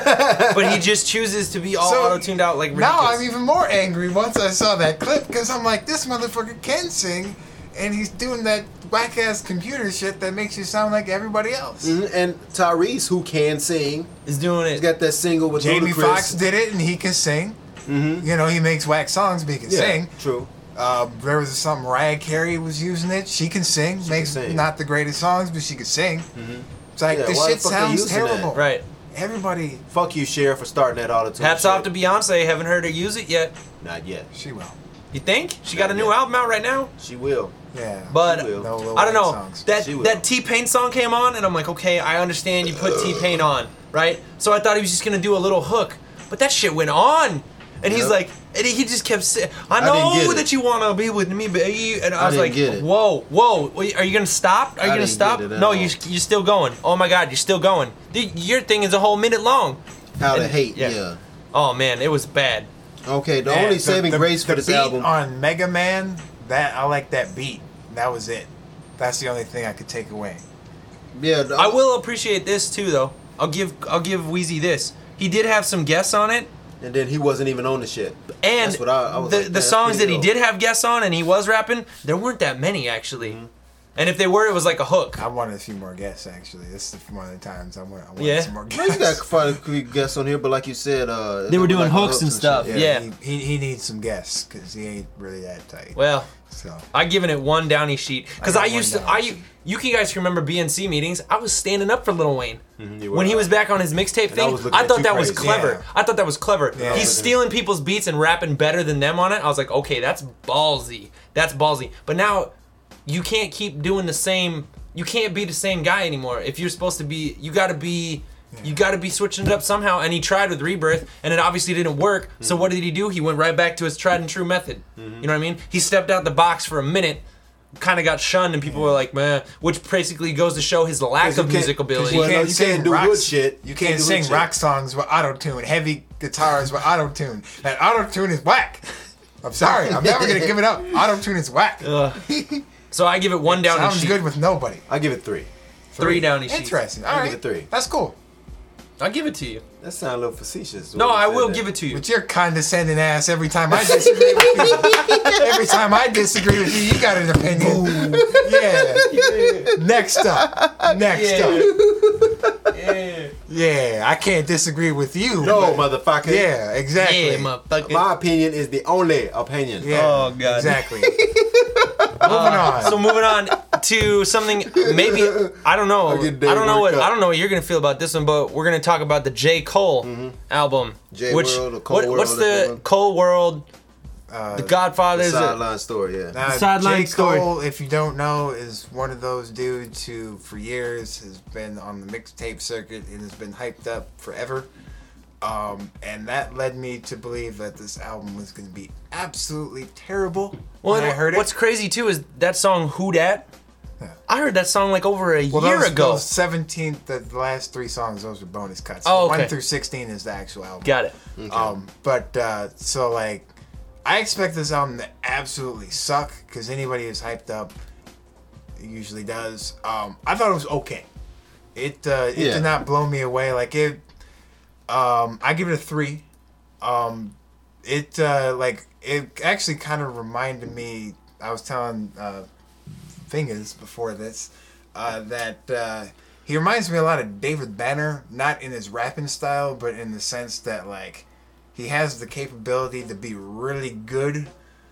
But he just chooses to be all So, auto tuned out like ridiculous. Now I'm even more angry once I saw that clip because I'm like, this motherfucker can sing, and he's doing that whack ass computer shit that makes you sound like everybody else. Mhm. And Tyrese, who can sing, is doing it. he's got that single with Jamie Ludacris. Foxx did it, and he can sing. Mm-hmm. You know, he makes whack songs, but he can Yeah, sing. true. Uh, there was some Mariah Carey was using it. She can sing. She makes can sing. not the greatest songs, but she can sing. Mm-hmm. It's like Yeah, this why the shit fuck they sounds using that? terrible. Right. Everybody, Fuck you, Cher, for starting that auto tune. Hats off to Beyonce. Haven't heard her use it yet. Not yet. she will. You think she got a Not new yet. album out right now? She will. Yeah. But She will. No Lil I don't Wayne know. songs. That She will. that T Pain song came on, and I'm like, okay, I understand you put T Pain on, right? So I thought he was just gonna do a little hook, but that shit went on, and he's Yep. like, and he just kept saying, I I didn't know get it. that you wanna be with me, baby, and I, I was didn't like, get it. whoa, whoa, wait, are you gonna stop? Are you I gonna didn't stop? get it at No, all. you you're still going. Oh my god, you're still going. Dude, your thing is a whole minute long. How to And- hate, yeah. yeah. Oh man, it was bad. Okay, the Man, only saving grace for this beat album. on Mega Man, that I like that beat. That was it. That's the only thing I could take away. Yeah, the, I will appreciate this too, though. I'll give I'll give Wheezy this. He did have some guests on it. And then he wasn't even on the shit. And That's what I, I was the like, the man, that's songs that pretty he dope. did have guests on and he was rapping, there weren't that many actually. Mm-hmm. And if they were, it was like a hook. I wanted a few more guests actually. This is one of the times I want. I wanted Yeah. some more Well, you got guests. quite a few guests on here, but like you said, uh, They were doing like hooks and shit. stuff. Yeah. He, he, he needs some guests because he ain't really that tight. Well, So I given it one downy sheet because I I, got used one to. downy I sheet. you can guys remember B N C meetings? I was standing up for Lil Wayne Mhm, you were. when he was back on his mixtape I thing. was looking I at thought you that was crazy. clever. Yeah. I thought that was clever. Yeah. He's stealing people's beats and rapping better than them on it. I was like, okay, that's ballsy. That's ballsy. But now you can't keep doing the same. You can't be the same guy anymore. If you're supposed to be, you got to be. You got to be switching it up somehow. And he tried with Rebirth, and it obviously didn't work. So what did he do? He went right back to his tried and true method. You know what I mean? He stepped out the box for a minute, kind of got shunned, and people were like, "Man," which basically goes to show his lack 'Cause you of can't- music 'cause ability. Well, no, you can't do good shit. You You can't, can't do sing good shit. rock songs with auto tune. Heavy guitars with auto tune. That auto tune is whack. I'm sorry. I'm never gonna give it up. Auto tune is whack. Ugh. So I give it one down Sounds sheet. good with nobody. I give it three. Three downy sheets. Interesting. All I'll right. give it three. That's cool. I'll give it to you. That sounds a little facetious. No, I will give it to you. But you're condescending ass every time I disagree with you. Every time I disagree with you, you got an opinion. Yeah. Next up. Next up. Yeah. Yeah, I can't disagree with you. No, but- motherfucker. Yeah, exactly. Yeah, motherfucker. My opinion is the only opinion. Yeah, Oh, God. Exactly. Moving on. So moving on to something maybe I don't know. I'll I get don't Dave know what worked up. I don't know what you're gonna feel about this one, but we're gonna talk about the J. Cole album. J which World or Cole what, World, what's whatever. the Cole World? Uh, The Godfather's. Sideline story, yeah. Now, Sideline J. story. Cole, if you don't know, is one of those dudes who, for years, has been on the mixtape circuit and has been hyped up forever. Um, and that led me to believe that this album was going to be absolutely terrible Well, when I heard it. what's crazy too is that song "Who Dat." Yeah. I heard that song like over a well, year those, ago. Those seventeen, the, the last three songs, those were bonus cuts. Oh, okay. one through sixteen is the actual album. Got it. Um, but uh, so like, I expect this album to absolutely suck because anybody who's hyped up usually does. Um, I thought it was okay. It uh, it Yeah. did not blow me away. Like it, um, I give it a three. Um, it uh, like it actually kind of reminded me. I was telling uh, Fingers before this uh, that. Uh, he reminds me a lot of David Banner, not in his rapping style, but in the sense that like he has the capability to be really good,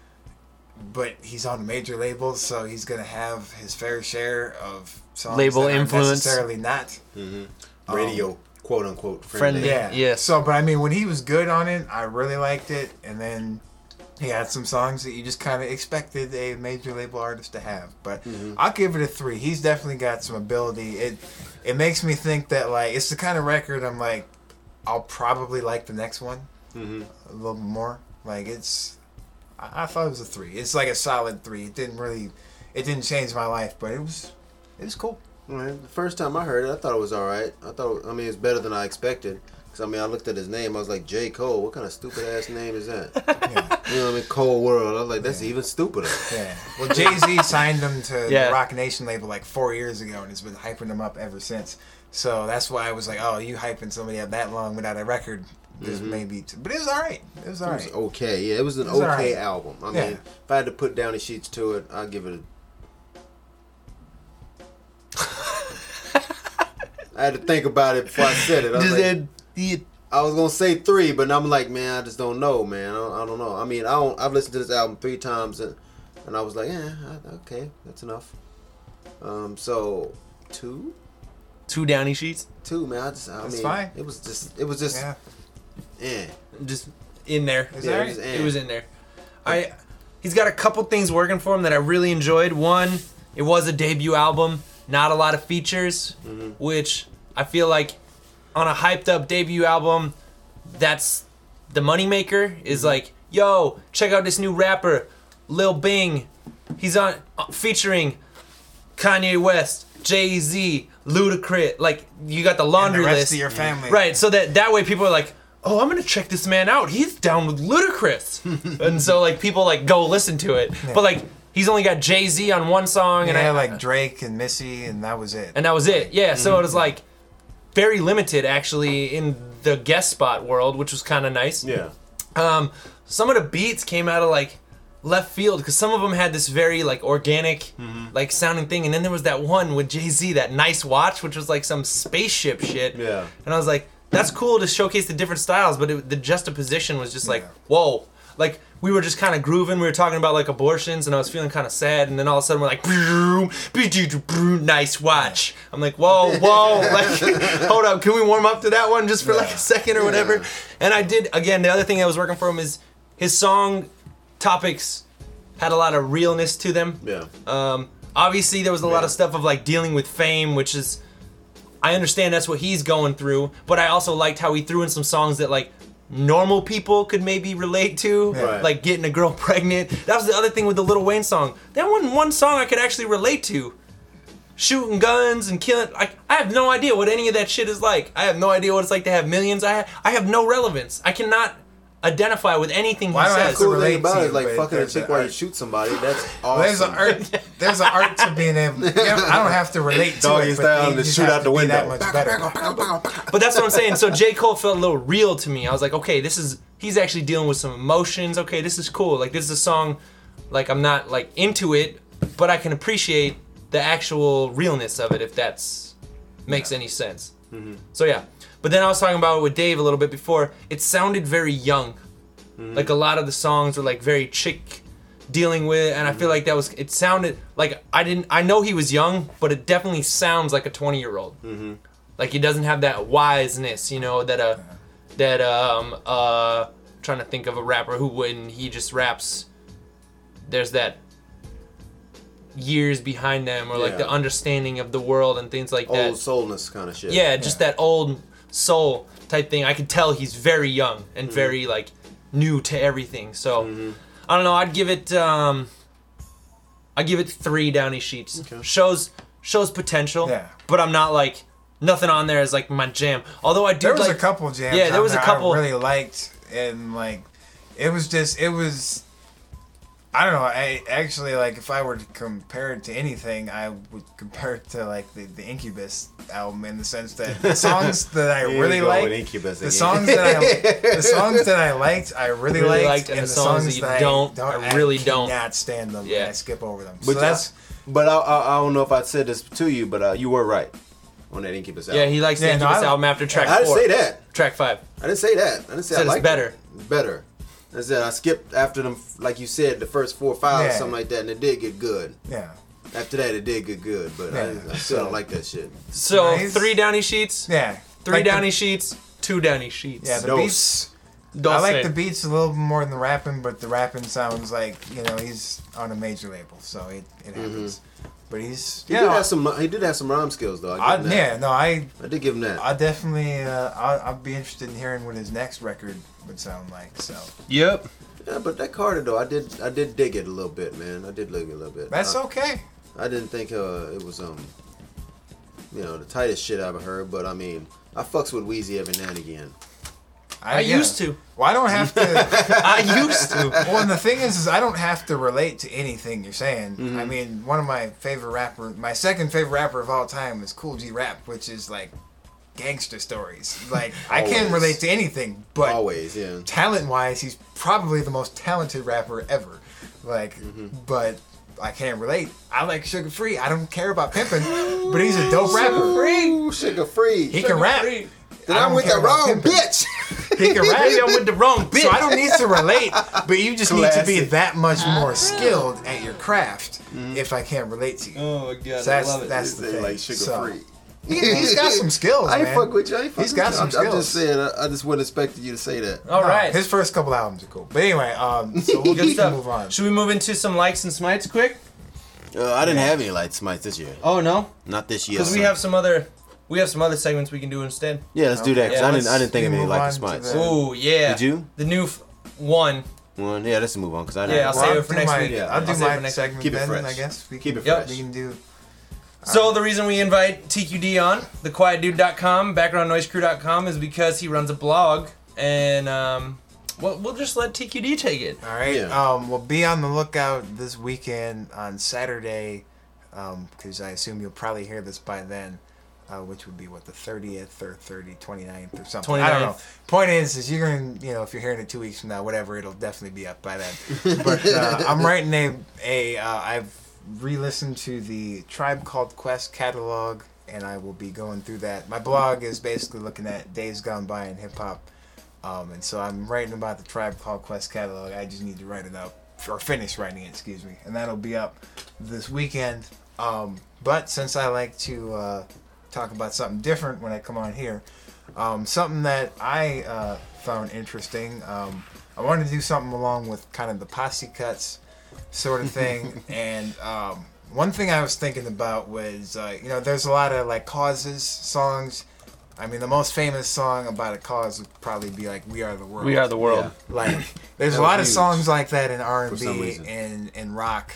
but he's on a major label, so he's gonna have his fair share of songs Label that are influence. necessarily not. Radio, quote unquote, Friendly. friendly. Yeah. Yes. So, but I mean, when he was good on it, I really liked it, and then he had some songs that you just kind of expected a major label artist to have. But I'll give it a three. He's definitely got some ability. It it makes me think that like it's the kind of record I'm like, I'll probably like the next one Mm-hmm. a little bit more. Like it's I, I thought it was a three. It's like a solid three. It didn't really, it didn't change my life, but it was, it was cool. Right. The first time I heard it, I thought it was all right. I thought, I mean, it's better than I expected. Cause I mean, I looked at his name. I was like, J. Cole. What kind of stupid ass name is that? Yeah. You know what I mean? Cole World. I was like, that's yeah. even stupider. Yeah. Well, Jay-Z signed him to yeah. the Rock Nation label like four years ago, and has been hyping him up ever since. So that's why I was like, oh, you hyping somebody up that long without a record? This Mm-hmm. maybe, t- but it was all right. It was all right. It was okay. Yeah, it was an It was okay right. album. I Yeah. mean, if I had to put Downey Sheets to it, I'd give it a. I had to think about it before I said it. I was, Just like, had the- I was gonna say three, but I'm like, man, I just don't know, man. I don't, I don't know. I mean, I don't. I've listened to this album three times, and, and I was like, yeah, okay, that's enough. Um, so two, two Downey Sheets, two, man. I just, I That's mean, fine. it was just, it was just, Yeah. eh. just in there. Is Yeah, that it right? was, eh. It was in there. I he's got a couple things working for him that I really enjoyed. One, it was a debut album, not a lot of features, Mm-hmm. which I feel like on a hyped up debut album, that's the moneymaker. Is Mm-hmm. like, yo, check out this new rapper, Lil Bing. He's on uh, featuring Kanye West, Jay-Z, Ludacris. Like, you got the laundry And the rest list. of your family. Right, so that that way people are like, oh, I'm gonna check this man out. He's down with Ludacris, and so like people like go listen to it. But like he's only got Jay Z on one song, And and I I, had like Drake and Missy, and that was it. and that was it. Yeah, so it was like very limited actually in the guest spot world, which was kind of nice. Yeah. Um, some of the beats came out of like left field because some of them had this very like organic, like sounding thing, and then there was that one with Jay Z, that Nice Watch, which was like some spaceship shit. Yeah. And I was like, that's cool to showcase the different styles, but it, the juxtaposition was just like, Yeah. whoa. Like, we were just kind of grooving. We were talking about, like, abortions, and I was feeling kind of sad. And then all of a sudden, we're like, broom, broom, broom, nice watch. I'm like, whoa, whoa. Like, hold up. Can we warm up to that one just for, like, a second or whatever? Yeah. And I did, again, the other thing that was working for him is his song topics had a lot of realness to them. Yeah. Um, obviously, there was a lot Yeah. of stuff of, like, dealing with fame, which is... I understand that's what he's going through, but I also liked how he threw in some songs that like normal people could maybe relate to, Right. like getting a girl pregnant. That was the other thing with the Lil Wayne song. That one one song I could actually relate to. Shooting guns and killing. I, I have no idea what any of that shit is like. I have no idea what it's like to have millions. I ha- I have no relevance. I cannot identify with anything Well, I he don't have says. to Cool relate thing about to it you, is like but fucking a there's chick an while you art. shoot somebody. That's Well, there's an awesome. art. There's an art to being able. Yeah, I don't have to relate to Doggy it, but style you and just shoot have out to the be that window. much better. But that's what I'm saying. So J. Cole felt a little real to me. I was like, okay, this is he's actually dealing with some emotions. Okay, this is cool. Like this is a song, like I'm not like into it, but I can appreciate the actual realness of it if that's makes any sense. So yeah. But then I was talking about it with Dave a little bit before. It sounded very young. Like a lot of the songs were like very chick dealing with, and I feel like that was it sounded like I didn't I know he was young, but it definitely sounds like a twenty year old. Mm-hmm. Like he doesn't have that wiseness, you know, that uh that um uh trying to think of a rapper who when he just raps, there's that years behind them or like Yeah. the understanding of the world and things like that. Old soulness kind of shit. Yeah, just that old soul type thing. I could tell he's very young and very like new to everything. So I don't know. I'd give it. Um, I give it three Downey Sheets. Okay. Shows shows potential. Yeah. But I'm not like nothing on there is like my jam. Although I do There was like a couple jams. Yeah, there on was a couple- I really liked, and like, it was just it was. I don't know. I actually like if I were to compare it to anything, I would compare it to like the, the Incubus album in the sense that the songs that I Here we really go liked, with Incubus the again. songs that I the songs that I liked, I really, Really liked, liked, and the songs that you I don't, I really don't. cannot stand them. Yeah. and I skip over them. But so that's But I, I, I don't know if I said this to you, but uh, you were right on that Incubus album. yeah, he likes the Yeah, no, Incubus I- album after track I didn't four. say that. Track five. I didn't say that. I didn't say Said I it's liked better. It. Better. I said I skipped after them, like you said, the first four or five or Yeah. something like that, and it did get good. yeah. After that, it did get good, but Yeah. I, I still don't like that shit. So Nice. three Downey Sheets. Yeah. Three Like the- Downey Sheets. Two Downey Sheets. Yeah, the Dose. beats. Don't I like say the it. beats a little more than the rapping, but the rapping sounds like you know he's on a major label, so it, it happens. But he's He yeah, did I- have some. He did have some rhyme skills though. I, I, give him that. yeah, no, I I did give him that. I definitely uh, I, I'd be interested in hearing what his next record would sound like. So Yep. Yeah, but that Carter though, I did I did dig it a little bit, man. I did dig it a little bit. That's I, okay. I didn't think uh, it was um, you know, the tightest shit I ever heard, but I mean, I fucks with Wheezy every now and again. I yeah. used to. Well, I don't have to. I used to. Well, and the thing is, is I don't have to relate to anything you're saying. Mm-hmm. I mean, one of my favorite rapper, my second favorite rapper of all time is Cool G Rap, which is like gangster stories. Like I can't Always. relate to anything, but Always, yeah. talent-wise, he's probably the most talented rapper ever. Like, Mm-hmm. but I can't relate. I like Sugar Free. I don't care about pimping, but he's a dope rapper. Ooh, sugar free. He can rap. Free. Then I I'm don't with care the about wrong pimping. bitch. He can rap. Maybe I'm with the wrong bitch. So I don't need to relate, but you just need to be Classic. that much more skilled at your craft if I can't relate to you. Oh my god, So I that's love it. that's the They thing. like sugar So, free. he, he's got some skills, I ain't man. fuck with you. I ain't fuck He's with got you. some I'm, I'm just skills. saying. I, I just wasn't expecting you to say that. All No, right, his first couple albums are cool. But anyway, um, so we'll good just stuff. move on. Should we move into some likes and smites quick? Uh, I didn't have any light smites this year. Oh no, Not this year. because we son. have some other, we have some other segments we can do instead. Yeah, let's do that. 'Cause Yeah, I didn't. I let's didn't think of any move light on and to smites. the- Oh yeah. Did you? The new f- one. One. Yeah, let's move on because I Yeah, didn't. I'll Well, save I'll it for do next my, week. Yeah, I'll do I'll save it my for next segment Keep it then, fresh. I guess. We Keep can, it Yep. fresh. We can do. So the reason we invite T Q D on, the quiet dude dot com, background noise crew dot com, is because he runs a blog, and um, we'll, we'll just let T Q D take it. All right. Yeah. Um, we'll be on the lookout this weekend on Saturday, because I assume you'll probably hear this by then, uh, which would be what, the thirtieth or thirty, twenty-ninth or something. I don't know. twenty-ninth. Point is, is you're gonna, you know, if you're hearing it two weeks from now, whatever, it'll definitely be up by then. But uh, I'm writing a a. Uh, I've re-listened to the Tribe Called Quest catalog, and I will be going through that. My blog is basically looking at days gone by in hip hop. Um, and so I'm writing about the Tribe Called Quest catalog. I just need to write it up, or finish writing it, excuse me. And that'll be up this weekend. Um, but since I like to uh, talk about something different when I come on here, um, something that I uh, found interesting, um, I wanted to do something along with kind of the posse cuts sort of thing. And um, one thing I was thinking about was, uh, you know, there's a lot of like causes songs. I mean, the most famous song about a cause would probably be like "We Are the World." We are the world. Yeah. Like, there's That a lot of was huge songs like that in R and for some B reason. and and rock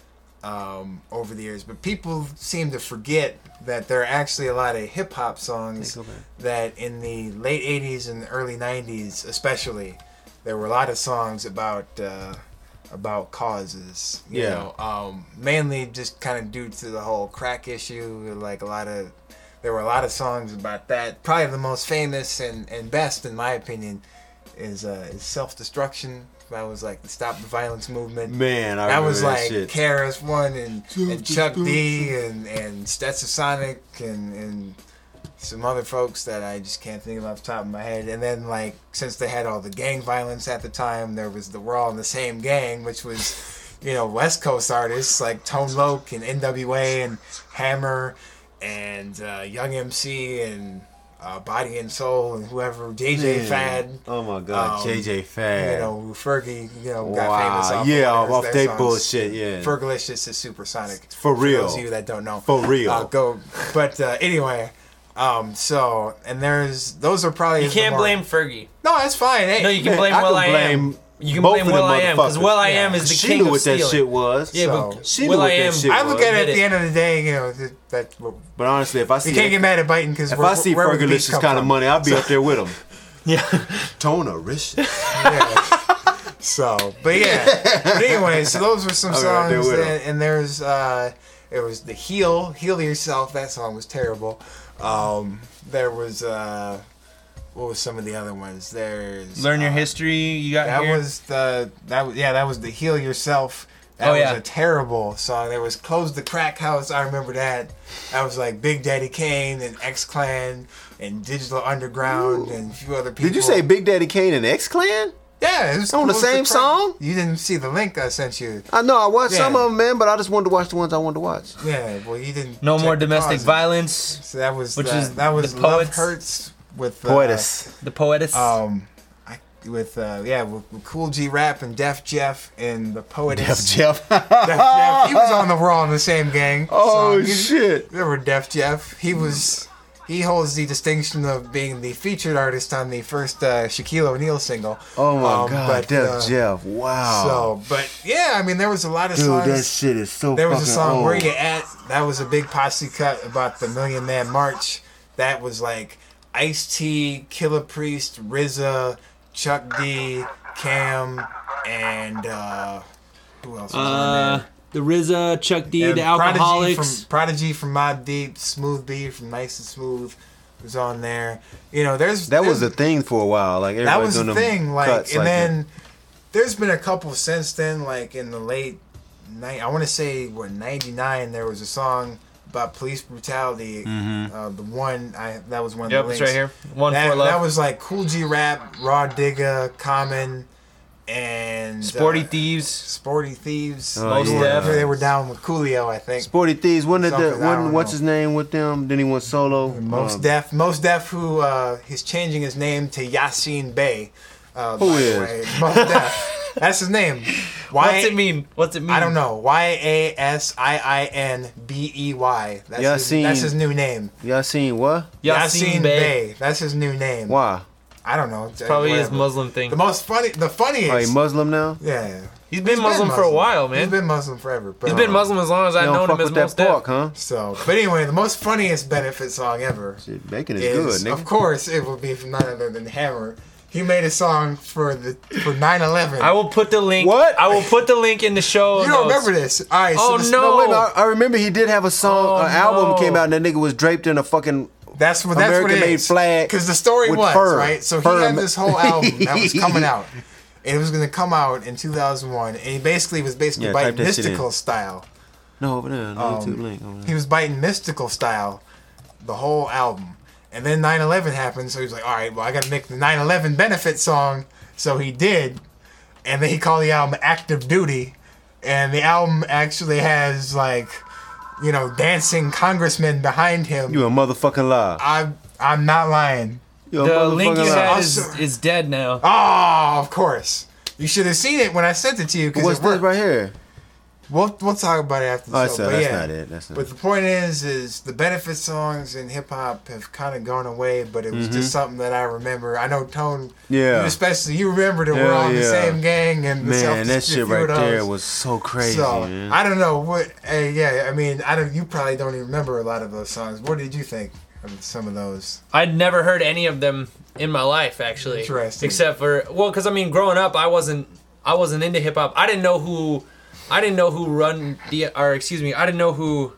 um, over the years, but people seem to forget that there are actually a lot of hip hop songs that in the late eighties and early nineties, especially, there were a lot of songs about uh, about causes. You Yeah. know, um, mainly just kind of due to the whole crack issue. Like a lot of, there were a lot of songs about that. Probably the most famous and, and best, in my opinion, is uh, is Self Destruction. That was like the Stop the Violence movement. Man, I That remember was that like shit. K R S One and, and Chuck D and, and Stetsasonic and, and some other folks that I just can't think of off the top of my head. And then like since they had all the gang violence at the time, there was the We're All in the Same Gang, which was, you know, West Coast artists like Tone Loc and N W A and Hammer and uh, Young M C and uh, Body and Soul and whoever, J J Man. Fad. Oh my God, Um, J J Fad. You know, Fergie, you know, got famous Wow. off Yeah, of off their they songs. bullshit, yeah. Fergalicious is Supersonic. For real. those of you that don't know. For real. Uh, go. But uh, anyway, um, so, and there's, those are probably. You the can't more- blame Fergie. No, that's fine. Hey, No, you can Man, blame I Will can I Am. blame You can both blame of Will them I Am because motherfuckers. Will I Yeah. Am is the She king knew of what that stealing. shit was. Yeah, So- but She knew Will what I that Am. shit I was. look at it at Admit the it. end of the day, you know, that, that But honestly, if I see you can't get mad at biting because if I see Fergalicious kind of money, I'll be up there with him. Yeah. Tona Rich. Yeah. So, but yeah. But anyway, so those were some I'll be right there songs, with 'em. that, and there's uh, it was the Heal, Heal Yourself. That song was terrible. Um, there was uh, what was some of the other ones? There's Learn your uh, history. You got That here. was the that was yeah that was the Heal Yourself. That Oh, was yeah. a terrible song. There was Close the Crack House. I remember that. That was like Big Daddy Kane and X Clan and Digital Underground and a few other people. Did you say Big Daddy Kane and X Clan? Yeah, it was On the Close same Crack- song? You didn't see the link I sent you. I know I watched some Yeah. of them, man, but I just wanted to watch the ones I wanted to watch. Yeah, well you didn't. no check more the domestic causes. violence. So that was Which the- is that was the Love Poets. Hurts with uh, Poetess. The poetess. Um, I, with uh, yeah, with, with Cool G Rap and Def Jeff and the Poetess. Jeff. Def Jeff. He was on the We're All in the Same Gang. Oh song. He- shit. Remember Def Jeff? He was he holds the distinction of being the featured artist on the first uh, Shaquille O'Neal single. Oh my Um, God, but, Def uh, Jeff, wow. So, but yeah, I mean, there was a lot of Dude, songs. that shit is so There was fucking a song old. Where You At? That was a big posse cut about the Million Man March. That was like Ice-T, Killer Priest, R Z A, Chuck D, Cam, and uh, who else was on Uh, there? the R Z A, Chuck D, And the Alcoholics. Prodigy from, Prodigy from Mobb Deep, Smooth B from Nice and Smooth was on there. You know, there's That was a there's- thing for a while. Like everybody that was doing the them thing. Like, cuts and like then that. there's been a couple since then. Like in the late night, I want to say what ninety-nine. There was a song about police brutality. Mm-hmm. Uh, the one I that was one. Yep, of the it's links. right here. One That, for love. that was like Cool G Rap, Raw Digga, Common, and Sporty uh, Thieves. Sporty Thieves. Oh, Most yeah. Def. They were down with Coolio, I think. Sporty Thieves. Wasn't it the Something, I wasn't don't what's know. his name with them? Then he went solo. Most Um, Def, Most Def, who uh, he's changing his name to Yasin Bey. Uh, Who by the is? way. Most Def? That's his name. Why? What's it mean? What's it mean? I don't know. Y A S I I N B E Y. That's his, Yasin. that's his new name. Y'all seen what? Yasin Bey. That's his new name. Why? I don't know. Probably his Whatever. Muslim thing. The most funny, the funniest. Are you Muslim now? yeah. He's been Muslim for a while, man. He's been Muslim forever. But, He's been um, Muslim as long as You I've don't known fuck him as with that Mos Def. pork, huh? So, but anyway, the most funniest benefit song ever Shit, bacon is, is, good, nigga. of course, it will be from none other than Hammer. He made a song for the for nine eleven. I will put the link. What? I will put the link in the show. You don't notes. remember this? All right. Oh, so the, no. No, wait a minute. I, I remember he did have a song, Oh, an album no. came out, and that nigga was draped in a fucking That's what that's American what it made is. flag Because the story with was fur. right. So Fur he had ma- this whole album that was coming out, and it was going to come out in two thousand one, and he basically was basically Yeah, biting type that shit in. Mystical style. No, over there. No Um, YouTube link. Over there. He was biting Mystical style, the whole album, and then nine eleven happened. So he was like, all right, well, I got to make the nine eleven benefit song. So he did, and then he called the album Active Duty, and the album actually has like, you know, dancing congressmen behind him. You a motherfucking lie. I'm I'm not lying. You a The motherfucking link you lie. had is, Also- is dead now. Oh, of course. You should have seen it when I sent it to you. Cause What's it this worked. right here? We'll we'll talk about it after the Oh, show. so but that's yeah. not it. That's not But the point is, is the benefit songs in hip hop have kind of gone away. But it was just something that I remember. I know Tone. Mm-hmm. Yeah. You especially you remember that we're Hell on the yeah. same gang and the Man, that self- shit few right of there those. was so crazy, So man. I don't know what. Uh, yeah, I mean, I don't. You probably don't even remember a lot of those songs. What did you think of some of those? I'd never heard any of them in my life, actually. Interesting. Except for well, because I mean, growing up, I wasn't I wasn't into hip hop. I didn't know who I didn't know who run the or excuse me, I didn't know who.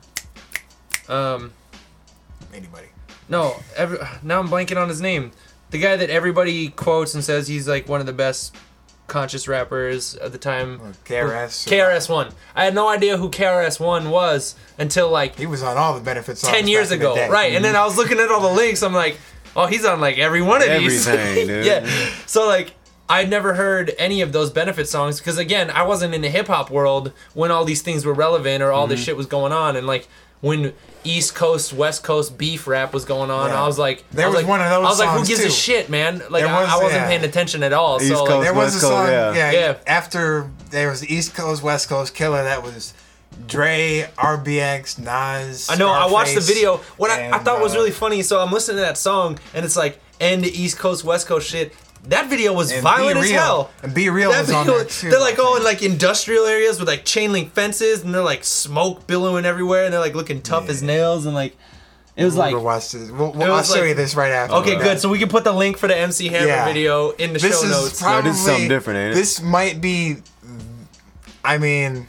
Um, Anybody? no, every, now I'm blanking on his name. The guy that everybody quotes and says he's like one of the best conscious rappers of the time. K R S. K R S One. I had no idea who K R S One was until like He was on all the benefit songs. ten years back in the ago, day. right? And then I was looking at all the links. I'm like, oh, he's on like every one of these. Everything, dude. Yeah. So like, I'd never heard any of those benefit songs because again, I wasn't in the hip hop world when all these things were relevant or all this shit was going on, and like when East Coast West Coast beef rap was going on, Yeah. I was like, There I was was like, one of those I was like, who songs, gives too. a shit, man? Like, There I, was- I wasn't yeah. paying attention at all. East so Coast, like, There was West a Coast, song, yeah. yeah. Yeah. After there was the East Coast, West Coast killer. That was Dre, R B X, Nas. I know. I watched the Scarface, video. What I, I and, thought was uh, really funny. So I'm listening to that song, and it's like, and the East Coast West Coast shit. That video was and violent Be as Real. hell. And Be Real That was on video- there too. they're like I all think. in like industrial areas with like chain link fences, and they're like smoke billowing everywhere, and they're like looking tough Yeah. as nails, and like it was We'll like go watch this. We'll, it we'll, I'll was show like- you this right after. okay, Yeah. good. So we can put the link for the M C Hammer Yeah. video in the This show is notes. No, probably this is something different, ain't it? This might be. I mean,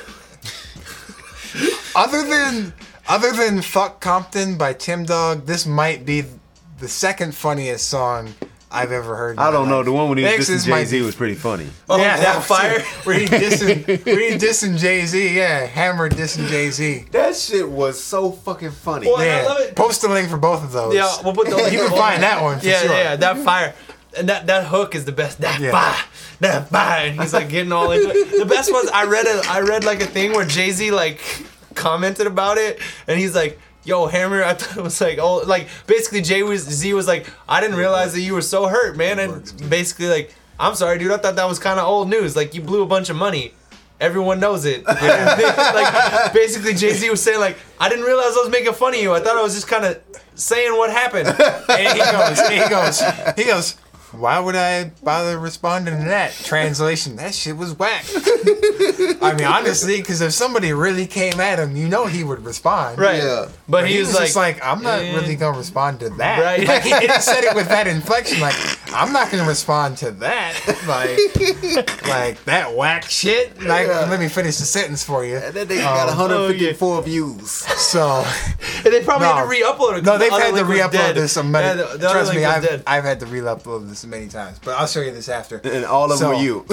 other than other than "Fuck Compton" by Tim Dog, this might be the second funniest song I've ever heard. in I my don't know. life. The one when he was Next dissing is my- Jay Z was pretty funny. Oh, yeah, that was fire. it. Where he dissing, where he dissing Jay Z. Yeah, Hammer dissing Jay Z. That shit was so fucking funny. Well, I Yeah, love it. post a link for both of those. Yeah, we'll put the link. You can find that one for yeah, sure. yeah, that fire. And that, that hook is the best. That Yeah. fire, that fire. And he's like getting all into it. The best was I read a I read like a thing where Jay Z like commented about it, and he's like, "Yo, Hammer, I thought it was like oh like basically Jay was Z was like I didn't realize that you were so hurt, man." And basically like I'm sorry, dude. I thought that was kind of old news. Like you blew a bunch of money. Everyone knows it. like basically Jay Z was saying like I didn't realize I was making fun of you. I thought I was just kind of saying what happened. And he goes, he goes, he goes, why would I bother responding to that? Translation, that shit was whack. I mean, honestly, because if somebody really came at him, you know he would respond. Right. Yeah. But, But he, he was, was just like, like, I'm not eh. really going to respond to that. Right. Like, he didn't said it with that inflection. Like, I'm not going to respond to that. Like, like that whack shit. Like, Yeah. let me finish the sentence for you. And then they got Um, one hundred fifty-four views. So, And they probably No. had to re-upload it. 'cause no, the they've other had to link was re-upload dead. this. Some many, Yeah, the, the other trust link me, was I've, dead. I've had to re-upload this many times. But I'll show you this after. And all of So- them were you.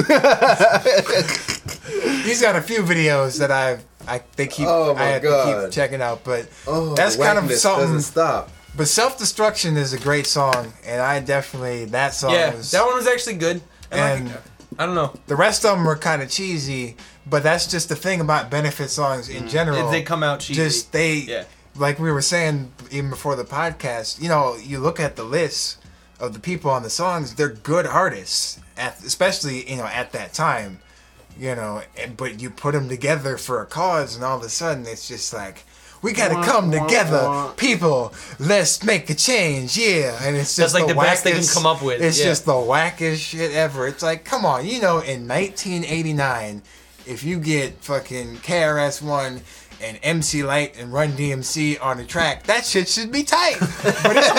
He's got a few videos that I've, I they keep, Oh my I have to God. keep checking out. But Oh, that's the kind of whackness something. doesn't stop. But Self-Destruction is a great song, and I definitely that song Yeah, was. that one was actually good. And, And like, I don't know. the rest of them were kind of cheesy, but that's just the thing about benefit songs in general. They come out cheesy. Just they, Yeah. like we were saying even before the podcast. You know, you look at the list of the people on the songs; they're good artists, at, especially you know at that time. You know, and, but you put them together for a cause, and all of a sudden it's just like. We gotta come together, people. Let's make a change, yeah. And it's just That's like the best they can wackest- come up with, It's yeah. just the wackest shit ever. It's like, come on, you know, in nineteen eighty-nine, if you get fucking K R S One and M C Light and Run D M C on the track, that shit should be tight. But it's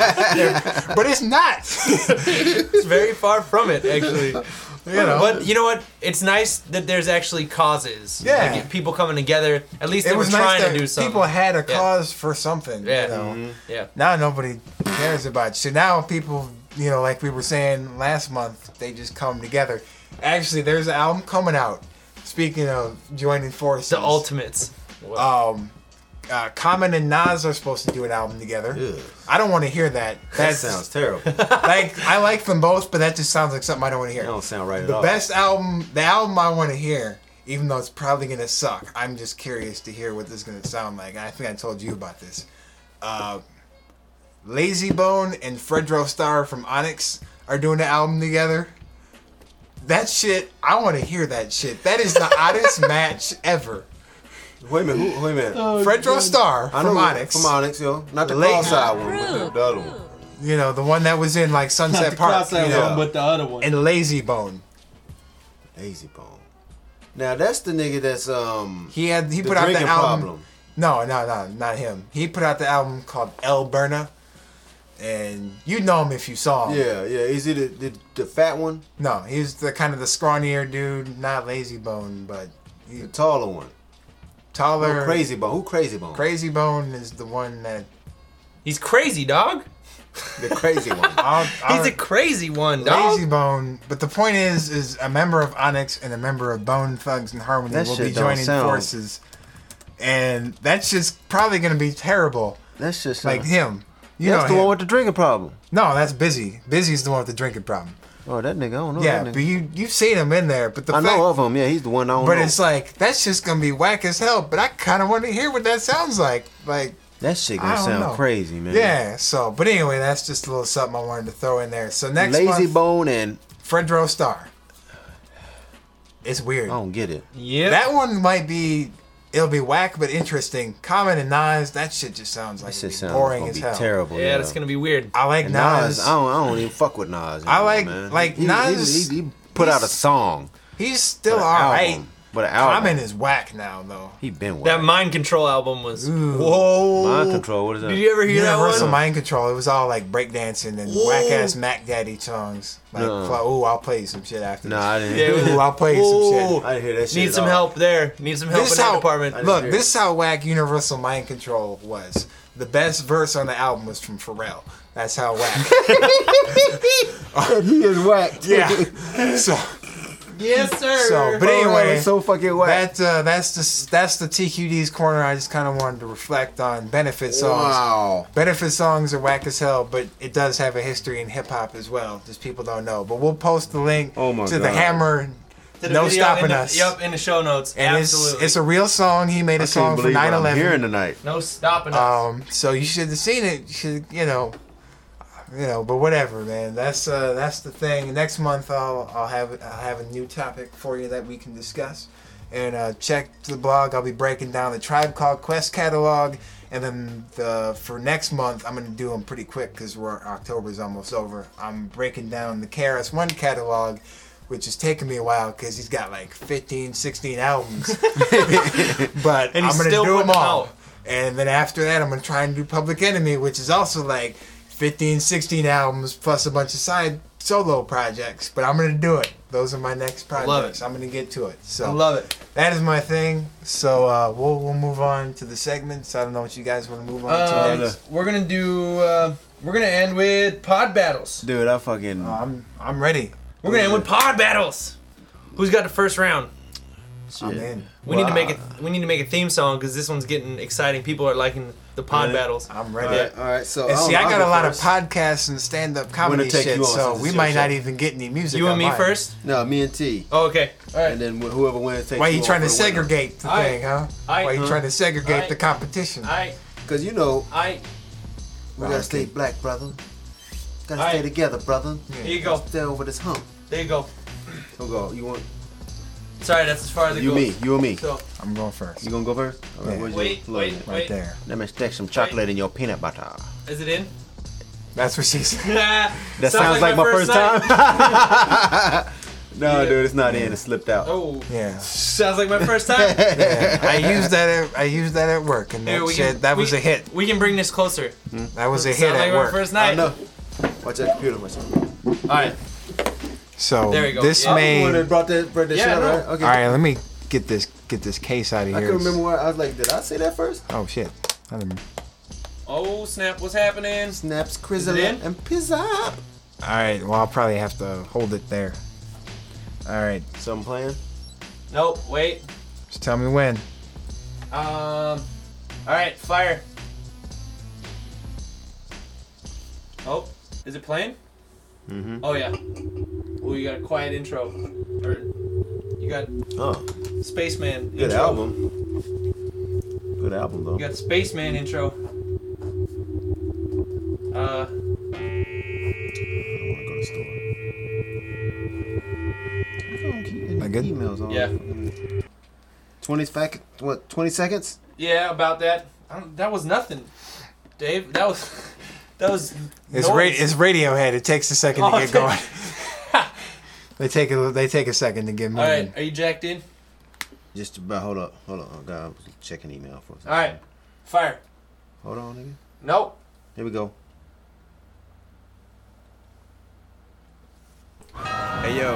not. but it's not. It's very far from it, actually. You know. But you know what? It's nice that there's actually causes. Yeah. Like, people coming together. At least they It were was nice trying that to do something. people had a Yeah. cause for something. Yeah. You know. Yeah. Now nobody cares about shit. Now people, you know, like we were saying last month, they just come together. Actually, there's an album coming out. Speaking of joining forces, The Ultimates. um, uh, Common and Nas are supposed to do an album together. Ugh. I don't want to hear that. That That sounds terrible. like I like them both, but that just sounds like something I don't want to That hear. don't sound right at The all. best album, the album I want to hear, even though it's probably gonna suck. I'm just curious to hear what this is gonna sound like. I think I told you about this. Uh, Lazy Bone and Fredro Starr from Onyx are doing an album together. That shit, I want to hear that shit. That is the oddest match ever. Wait a minute. Who, wait a minute. Fredro Starr I from know Onyx, From Onyx, yo. Not the Late- cross-eyed one, but the, the other one. you know, the one that was in like Sunset Park, you know, one, but the other one. and Lazy Bone. Lazy Bone. Now that's the nigga that's um He had he the put out the drinking album. problem. No, no, no, not him. He put out the album called El Berna, and you know him if you saw him. Yeah, yeah. Is he the, the the fat one? No, he's the kind of the scrawnier dude, not Lazy Bone, but he, The taller one. taller. No, Crazy Bone. Who Crazy Bone? Crazy Bone is the one that. He's crazy, dog. The crazy one. I'll, I'll, He's a crazy one, dog. Lazy Bone, but the point is, is a member of Onyx and a member of Bone Thugs and Harmony That will shit be don't joining sound- forces, and that's just probably gonna be terrible. That's just Like uh, him, you that's know the him. one with the drinking problem. No, that's Busy. Busy's the one with the drinking problem. Oh, that nigga. I don't know. Yeah, that but nigga. you you've seen him in there. But the I fact, know of him. Yeah, he's the one I don't but know. it's like that's just gonna be whack as hell. But I kind of want to hear what that sounds like. Like, that shit I gonna don't sound know. crazy, man. yeah. So, but anyway, that's just a little something I wanted to throw in there. So next Lazy month, Bone and Fredro Starr. It's I weird. don't get it. Yep. That one might be. It'll be whack but interesting. Common and Nas, that shit just sounds like That it'd shit be sounds boring gonna as be hell. terrible. yeah, that's gonna be weird. I like And Nas. Nas, I don't, I don't even fuck with Nas. I anymore, like- man. like, he, Nas- He, he, he put out a he's- song, He's still but an alright. album, but an album. Common is whack now though. He been with That Mind Control album was. Ooh. Whoa. Mind Control. What is that? Did you ever hear Universal that one? Mind Control. It was all like breakdancing and Ooh. whack ass Mac Daddy songs. Like, No. fly- ooh, I'll play you some shit after Nah, this. I didn't. Yeah, it was- Ooh, I'll play you some shit. Ooh. I didn't hear that shit. Need at some all. help there. Need some help This in that how department. didn't look. hear This is how whack Universal Mind Control was. The best verse on the album was from Pharrell. That's how whack. He is whack. yeah. So, Yes, sir. so, but Bro, that anyway, was so fucking whack. that uh, that's the that's the T Q D's corner. I just kind of wanted to reflect on benefit songs. Wow. Benefit songs are whack as hell, but it does have a history in hip hop as well. Just people don't know. But we'll post the link Oh my to the God. Hammer. To the No video stopping in the, us. Yep, in the show notes. And Absolutely. it's it's a real song. He made a I song can't for believe what nine I'm hearing eleven. tonight. no stopping us. Um, so you should have seen it. You should, you know, you know. But whatever, man. That's uh, that's the thing. Next month I'll I'll have I'll have a new topic for you that we can discuss. And uh, check the blog. I'll be breaking down the Tribe Called Quest catalog And then the for next month, I'm gonna do them pretty quick because we're October's almost over. I'm breaking down the K R S One catalog, which is taking me a while because he's got like fifteen, sixteen albums. But And I'm he's gonna still do them putting all. out. And then after that, I'm gonna try and do Public Enemy, which is also like fifteen, sixteen albums plus a bunch of side solo projects. But I'm gonna do it. Those are my next projects. Love it. I'm gonna get to it. So I love it. that is my thing. So uh, we'll we'll move on to the segments. I don't know what you guys want to move on Um, to next. we're gonna do. Uh, we're gonna end with pod battles. Dude, I fucking. Uh, I'm I'm ready. We're gonna end with pod battles. Who's got the first round? I'm in. We need to make it. We need to make a theme song because this one's getting exciting. People are liking the pod Really? battles. I'm All ready. right, all right. So And see, I'll- I got I'll a lot go of first. podcasts and stand-up comedy take shit, you on so since we it's might your not show. even get any music. You on and me mine. first. No, me and T. Oh, okay. All right. And then wh- whoever wins takes. Why are you on trying to for the winner. segregate the I- thing, huh? I- Why are you huh? trying to segregate I- the competition? I. Cause you know I. we gotta stay black, brother. Gotta I- stay together, brother. Here you go. Stay over this hump. There you go. So go. You want Sorry, that's as far as it you goes. me? You and me? So I'm going first. You gonna go first? All right, Yeah. where's wait, your wait, load? Right wait. there. Let me stick some chocolate in your peanut butter. Is it in? That's what she said. that That sounds, like, my first time. No, Yeah. dude, it's not in. It slipped out. Oh, Yeah. sounds like my first time. Yeah. I used that. At, I used that at work, and Here, that we shit, can- that we- was a hit. We can bring this closer. That was a hit Sounds like at my work. first I night. know. Watch that computer. Watch that. All right. So There you go. this Yeah. may. You wanna brought that, brought that Yeah, shit up, no. right? Okay. All right, let me get this get this case out of I here. can remember what I was like. Did I say that first? Oh shit! I didn't- Oh snap! What's happening? Snaps, Is it Crizzle, in? and Pizza. All right. Well, I'll probably have to hold it there. All right. So I'm playing. Nope. Wait. Just tell me when. Um. All right. Fire. Oh, is it playing? Mm-hmm. Oh yeah. Oh, you got a quiet intro. Or you got Oh, Spaceman. good intro. album. Good album though. You got Spaceman intro. Uh. I don't want to go to the store. I don't keep getting That good? emails on. Yeah. Twenty sec. What? Twenty seconds? Yeah, about that. I don't, that was nothing, Dave. That was. That was. It's noise. ra- it's Radiohead. It takes a second Oh, to get okay. going. They take a they take a second to get All moving. right. Are you jacked in? Just about. Hold up. Hold on. I got checking email for a second. All right. Fire. Hold on, nigga. Nope. Here we go. Hey yo,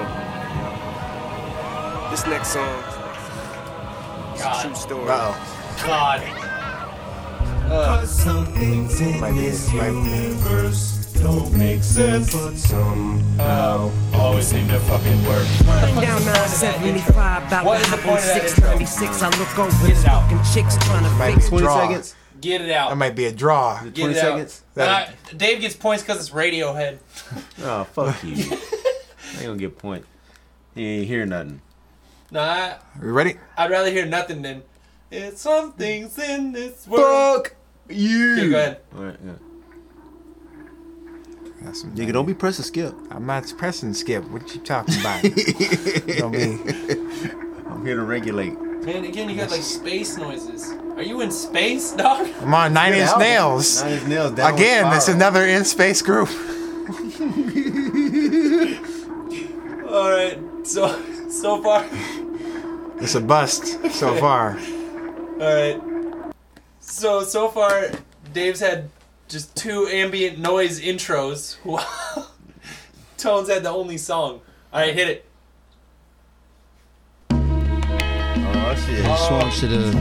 this next song is a God. true story. Uh oh. God. Uh, Might be. Might be. Don't make sense, but somehow always seem to fucking work. Down nine seventy-five, about What to is the hop point on of that six ninety-six. I look over Get this it out. fucking chicks trying to Might fix be Twenty draw. seconds. get it out. That might be a draw. Get Twenty it out. seconds. Uh, Dave gets points because it's Radiohead. Oh, fuck you. I ain't gonna get point. He ain't hear nothing. Nah, I, Are we ready? I'd rather hear nothing than it's some things in this world. Fuck you. Here, go ahead. All right, yeah. That's some- Nigga, don't be pressing skip. I'm not pressing skip. What you talking about? Don't be. I'm here to regulate. Man, again, you got like space noises. Are you in space, dog? I'm on Nine Good Inch album. Nails. Nine Inch Nails. Down Again, with it's Spiral. another in space group. All right. So, so far. It's a bust so far. All right. So so far, Dave's had just two ambient noise intros. While Tones had the only song. All right, hit it. Oh shit. Just want you to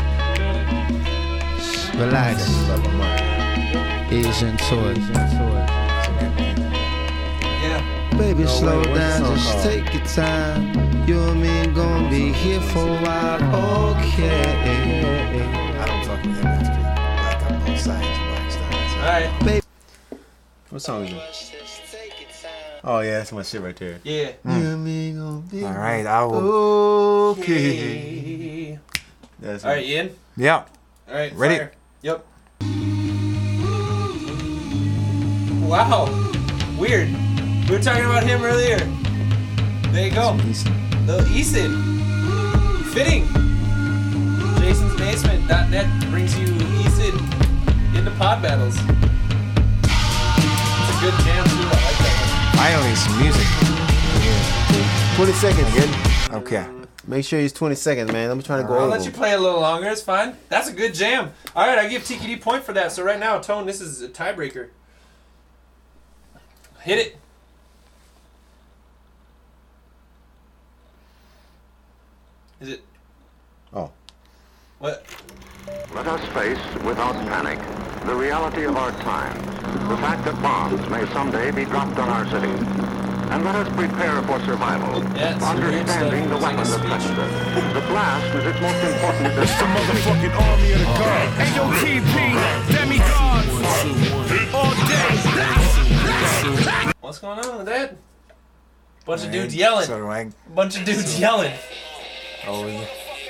relax, ease into it. Yeah. Baby, No, slow wait, what's the down, song just called? take your time. You and me gonna be here for a while, okay? I don't fuck with him after like on both sides of Black All right. What song is it? Oh yeah, that's my shit right there. Yeah. You and me gonna be All right, I will. okay. Okay. That's All right, Ian. Yeah. All right. Ready? Fire. Yep. Wow. Weird. We were talking about him earlier. There you go. The Easton. Fitting. Jason's Basement. That that brings you Easton. Eason. Get into pod battles. It's a good jam too. I like that Finally, some music. twenty seconds. Good? Okay. Make sure it's twenty seconds, man. I'm trying to go one. I'll over. let you play a little longer. It's fine. That's a good jam. All right, I give T K D point for that. So right now, Tone, this is a tiebreaker. Hit it. Is it? Oh. What? Let us face, without panic, the reality of our time, the fact that bombs may someday be dropped on our city. And let us prepare for survival, Yeah, it's understanding weird the stuff. weapon It's that like a touches it. The blast is its most important It's the motherfucking army of the god. Hey yo, T P, demigods, all day. What's going on with that? Bunch of dudes yelling. So do I. Bunch of dudes yelling. Oh, yeah.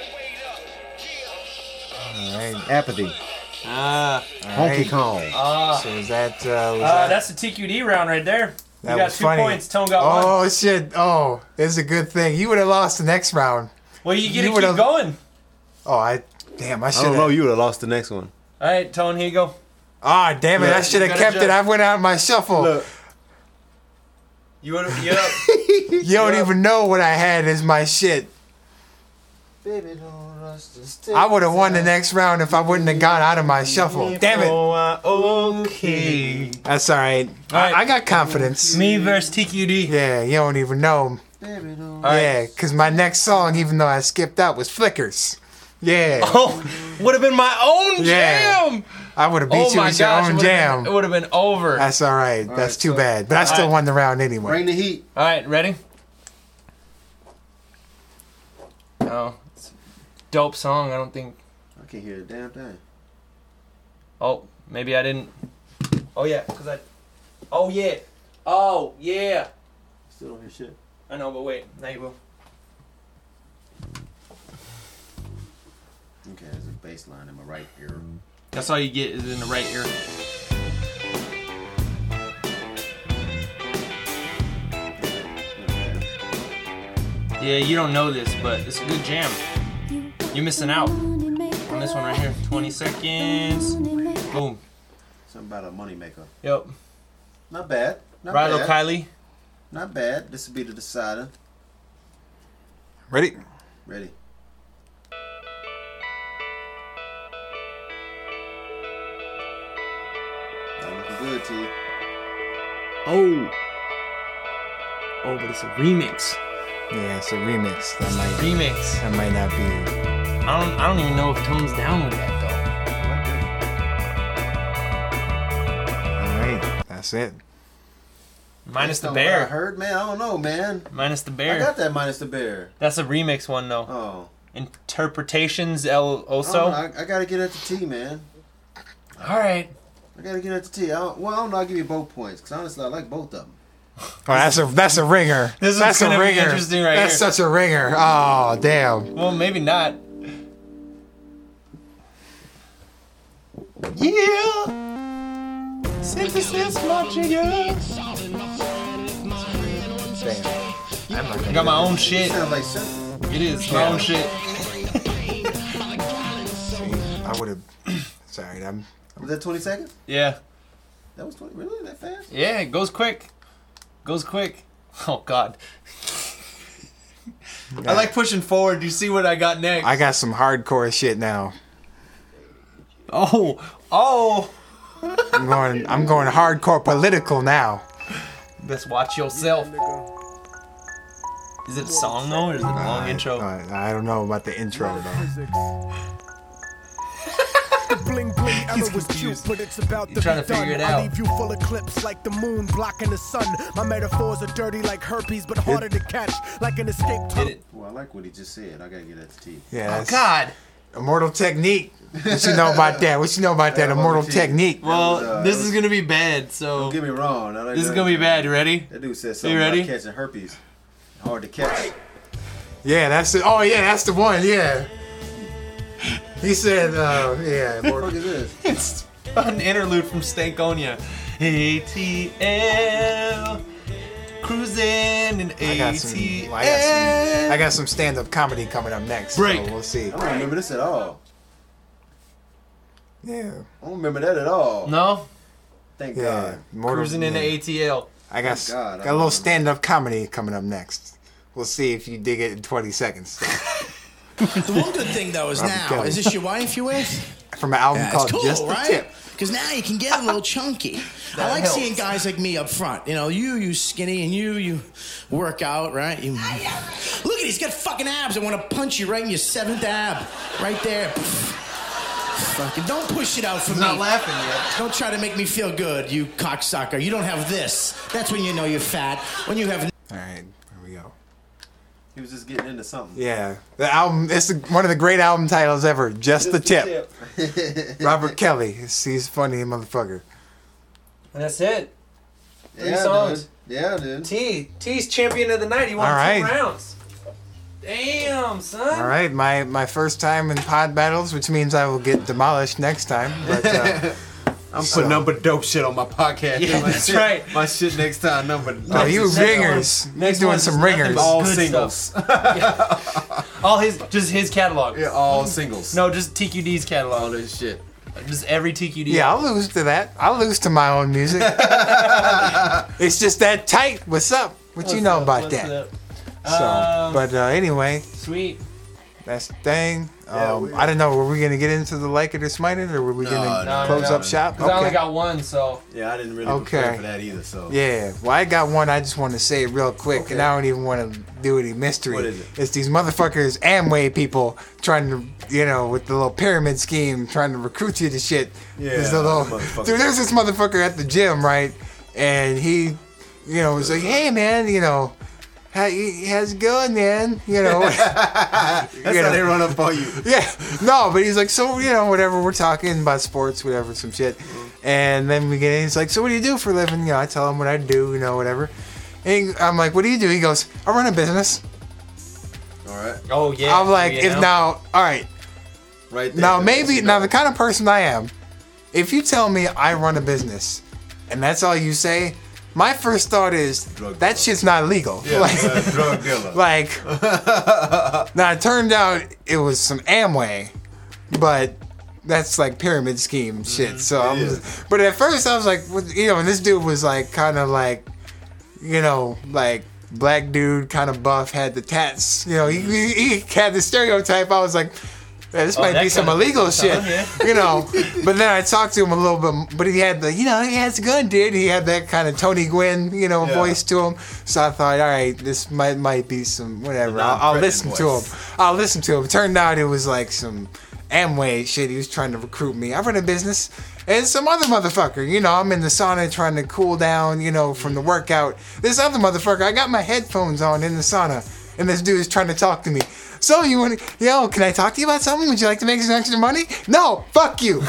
Alright. Apathy. Ah. Honky Kong. Ah. So is that, uh, was Uh, that, that's the T Q D round right there. You that got was two funny. points. Tone got one. Oh, shit. Oh, it's a good thing. You would have lost the next round. Well, you get you to keep would've- going. Oh, I. Damn, I I should don't know. have. You would have lost the next one. All right, Tone, here you go. Ah, damn it. Look, I should you have gotta kept it. jump. I went out my shuffle. Look. You would have. Yep. You don't even know what I had as my shit. Baby, don't rush the stick. I would have won the next round if I wouldn't have gone out of my shuffle. Damn it. Okay. That's alright. Alright. I, I got confidence. Me versus T Q D. Yeah, you don't even know. Baby, don't All right. Yeah, because my next song, even though I skipped out, was Flickers. Yeah. Oh, would have been my own Yeah. jam. I would have beat Oh you my with your gosh, own it would've jam. been- it would have been over. That's alright. That's right, too so- bad. But I still Alright. won the round anyway. bring the heat. All right, ready? Oh, it's a dope song. I don't think. I can't hear a damn thing. Oh, maybe I didn't. Oh yeah, cause I. Oh yeah. Oh yeah. Still don't hear shit. I know, but wait. Now you will. Okay, there's a bass line in my right ear. That's all you get is in the right ear. Yeah, you don't know this, but it's a good jam. You're missing out on this one right here. twenty seconds. Boom. Something about a moneymaker. Yep. Not bad. Not Rilo bad. Kiley. Not bad. This will be the decider. Ready? Ready. Not looking good, T. Oh. Oh, but it's a remix. Yeah, it's a remix. That might, Remix. that might not be. I don't. I don't even know if Tone's down with that Alright, that's it. though. Minus Based the on what I bear. heard, man. I don't know, man. Minus the I bear. got that minus the bear. That's a remix one though. Oh. Interpretations El I, Oso. don't know. I, I gotta get at the T, man. All right. I gotta get at the T. I don't, well, I don't know. I'll give you both points because honestly, I like both of them. Oh, that's a that's a ringer. This is that's gonna a be ringer. interesting right that's here. such a ringer. Oh, damn. Well, maybe not. Yeah. Synthesis, marching. Damn. I got my own shit. Sounds like something. It is my own shit. I would have. Sorry, I'm. Was that twenty seconds? Yeah. That was twenty. Really? That fast? Yeah. It goes quick. Goes quick. Oh God. I like pushing forward. Do you see what I got next? I got some hardcore shit now. Oh. Oh. I'm going. I'm going hardcore political now. Best watch yourself. Is it a song though, or is it a long intro? Uh, I don't know about the intro though. The bling bling era was cute, but it's about to You're trying be to figure done. it I out. leave you full of clips like the moon blocking the sun. My metaphors are dirty like herpes, but harder to catch like an escape Hit tunnel. it. Well, I like what he just said. I gotta get at the T. Yeah. Oh That's God. Immortal Technique. What you know about that? What you know about that Yeah, Immortal T. Technique? Well, That was, uh, this that is was- gonna be bad. So Don't get me wrong. I like this is that. gonna be bad. You ready? That dude said something ready? about catching herpes. Hard to catch. Yeah, that's it. Oh yeah, that's the one. Yeah. He said, uh, yeah. What the Immortal- fuck is this? It's an interlude from Stankonia. A T L cruising in I got some. A T L. I got some. I got some stand-up comedy coming up next. Break. So we'll see. I don't remember this at all. Yeah. I don't remember that at all. No? Thank Yeah. God. Mortal- Cruising into yeah. A T L. I got, Thank God, I got a don't little know. stand-up comedy coming up next. We'll see if you dig it in twenty seconds. The one good thing though is Robert now, Kelly. is this your wife you with? From an album Yeah, called it's cool, Just the right? Tip. Because now you can get a little chunky. I like helps. seeing guys like me up front. You know, you, you skinny, and you, you work out, right? You, look at it, he's got fucking abs. I want to punch you right in your seventh ab. Right there. Fucking don't push it out for He's me. not laughing yet. Don't try to make me feel good, you cocksucker. You don't have this. That's when you know you're fat. When you have... All right, here we go. He was just getting into something. Yeah, the album. It's the, one of the great album titles ever. Just, the Tip. Robert Kelly. He's, he's funny, motherfucker. And that's it. Three Yeah, songs. dude. Yeah, dude. T. T's champion of the night. He won All two right. rounds. Damn, son. All right, my my first time in pod battles, which means I will get demolished next time. But uh, I'm So- putting number dope shit on my podcast. Yeah, my that's shit, right. My shit next time, number. oh, you Next ringers. one- He's next doing one's some nothing ringers. but all good singles. stuff. All his, just his catalog. Yeah, all singles. No, just T Q D's all catalog. this shit. Just every T Q D. Yeah, I'll lose to that. I'll lose to my own music. It's just that tight. What's up? What you What's know up? about What's that? up? So, Um, but uh, anyway, Sweet. that's the thing. Yeah, Um, we- I don't know. Were we gonna get into the like it or smite it, or were we No, gonna no, close no, up no. shop? Because I only Okay. got one, so. Yeah, I didn't really Okay. prepare for that either. So Yeah, well, I got one. I just want to say it real quick, and Okay. I don't even want to do any mystery. What is it? It's these motherfuckers, Amway people, trying to, you know, with the little pyramid scheme, trying to recruit you to shit. Yeah, There's a little, motherfuckers. dude, there's this motherfucker at the gym, right? And he, you know, was like, "Hey, man, you know, how, how's it going, man? You know." that's you how know. they run up on you. Yeah, no, but he's like, so, you know, whatever, we're talking about sports, whatever, some shit. And then we get in, he's like, so what do you do for a living? You know, I tell him what I do, you know, whatever. And he, I'm like, what do you do? He goes, I run a business. All right, Oh, yeah. I'm like, you if know? now, all right, right there. now That's maybe, you now know. the kind of person I am, if you tell me I run a business and that's all you say, my first thought is, Drug that dealer. shit's not legal. Yeah, Like- uh, drug dealer. Like, now it turned out it was some Amway, but that's like pyramid scheme shit. So, I'm Mm-hmm. It just, but at first I was like, what- you know, and this dude was like kind of like, you know, like black dude, kind of buff, had the tats. You know, he, he, he had the stereotype. I was like, yeah, this Oh, might that be some kinda- illegal shit, yeah. you know. But then I talked to him a little bit, but he had the, you know, he has a gun, dude. He had that kind of Tony Gwynn, you know, Yeah. voice to him. So I thought, all right, this might might be some whatever. I'll, I'll non-threatening listen to him. voice. I'll listen to him. Turned out it was like some Amway shit. He was trying to recruit me. I run a business. And some other motherfucker, you know, I'm in the sauna trying to cool down, you know, from the workout. This other motherfucker, I got my headphones on in the sauna, and this dude is trying to talk to me. So you want to, yo, can I talk to you about something? Would you like to make some extra money? No, fuck you.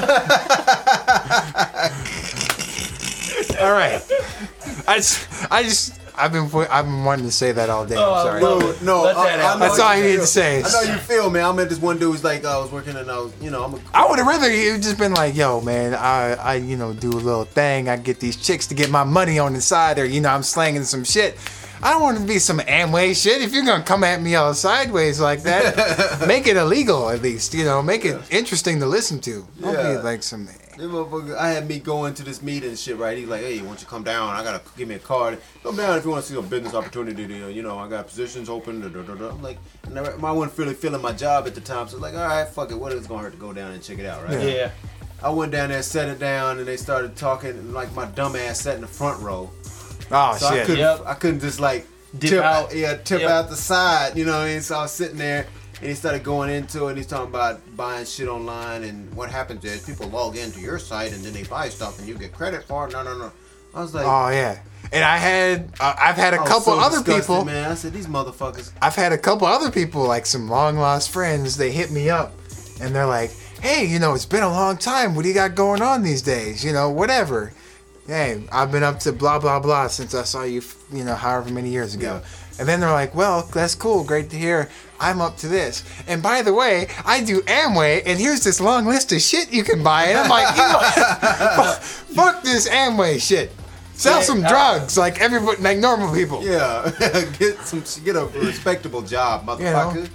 All right. I just, I just, I've been, I've been wanting to say that all day. Oh, I I'm sorry. love No, it. no, Let I, that I out. know That's how all I you needed feel. to say. I know you feel, man. I met this one dude who's like, I was working and I was, you know, I'm a. I would have rather you just been like, yo, man, I, I, you know, do a little thing. I get these chicks to get my money on the side, or you know, I'm slanging some shit. I don't want it to be some Amway shit. If you're gonna come at me all sideways like that, make it illegal at least. You know, make it interesting to listen to. Don't Yeah. be like some. This motherfucker, I had me going to this meeting and shit, right? He's like, hey, why don't you come down? I gotta give me a card. Come down if you want to see a business opportunity. To, you know, I got positions open. Da, da, da, da. I'm like, and I, I wasn't really feeling my job at the time, so I was like, all right, fuck it. What is it gonna hurt to go down and check it out, right? Yeah. I went down there, sat it down, and they started talking, and like my dumb ass sat in the front row. Oh So I shit. couldn't, Yep. I couldn't just like Dip tip out. yeah, tip Yep. out the side. You know what I mean? So I was sitting there, and he started going into it. And he's talking about buying shit online, and what happens is people log into your site, and then they buy stuff, and you get credit for it. No, no, no. I was like, Oh yeah. And I had, uh, I've had a I was couple so other disgusted, people. man. I said, these motherfuckers. I've had a couple other people, like some long lost friends, they hit me up and they're like, hey, you know, it's been a long time. What do you got going on these days? You know, whatever. Hey, I've been up to blah, blah, blah since I saw you, you know, however many years ago. And then they're like, well, that's cool. Great to hear. I'm up to this. And by the way, I do Amway, and here's this long list of shit you can buy. And I'm like, you know, fuck this Amway shit. Sell some drugs like everybody, like normal people. Yeah, get some, get a respectable job, motherfucker.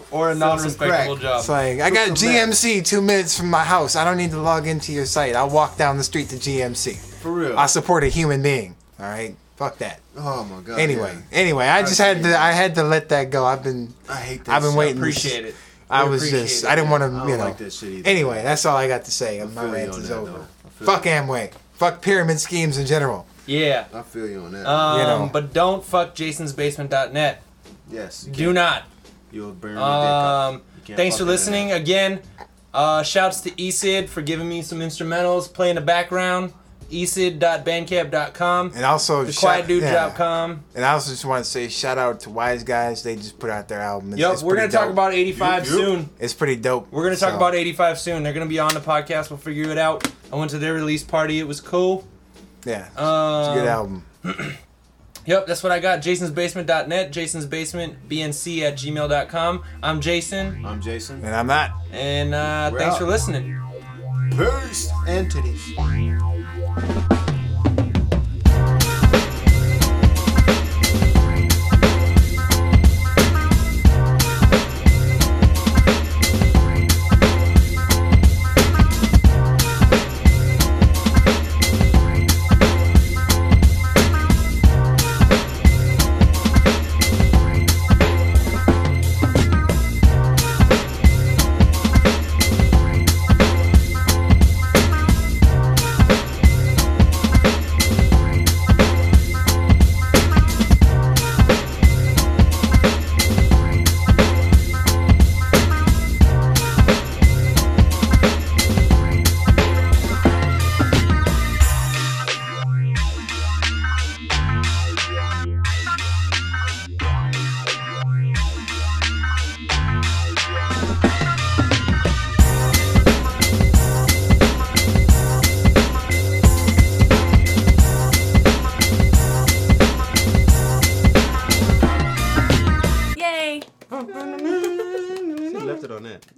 or a non-respectable job. It's like, I got G M C two minutes from my house. I don't need to log into your site. I'll walk down the street to G M C. For real. I support a human being. All right? Fuck that. Oh my god. Anyway, yeah. anyway, I just had to I had to let that go. I've been I hate that I've been shit. waiting. Appreciate it. I We was appreciate just it. I didn't want to, I you don't know. like that shit either. Anyway, that's all I got to say. My feel you rant on is that, over. though. I feel Fuck you. Amway. Fuck pyramid schemes in general. Yeah. I feel you on that. Um, You know. But don't fuck jasons basement dot net. yes. you Do can't. not. You'll burn your dick up. Um, You can't thanks fuck for it in listening that. again. Uh, shouts to E C I D for giving me some instrumentals, playing the background. e c i d dot bandcamp dot com. And also the shout- quiet dude yeah. dot com. And I also just want to say shout out to Wise Guys. They just put out their album. It's, Yep, it's we're pretty gonna talk dope. about eighty-five Yup, yup. soon. It's pretty dope. We're gonna talk So, about eighty-five soon. They're gonna be on the podcast. We'll figure it out. I went to their release party. It was cool. Yeah, it's Um, a good album. Yep, that's what I got. jasons basement dot net, jasons basement b n c at gmail dot com. I'm Jason, I'm Jason. And I'm not. and uh, We're thanks out. for listening. Peace and titties. Yay! She left it on that.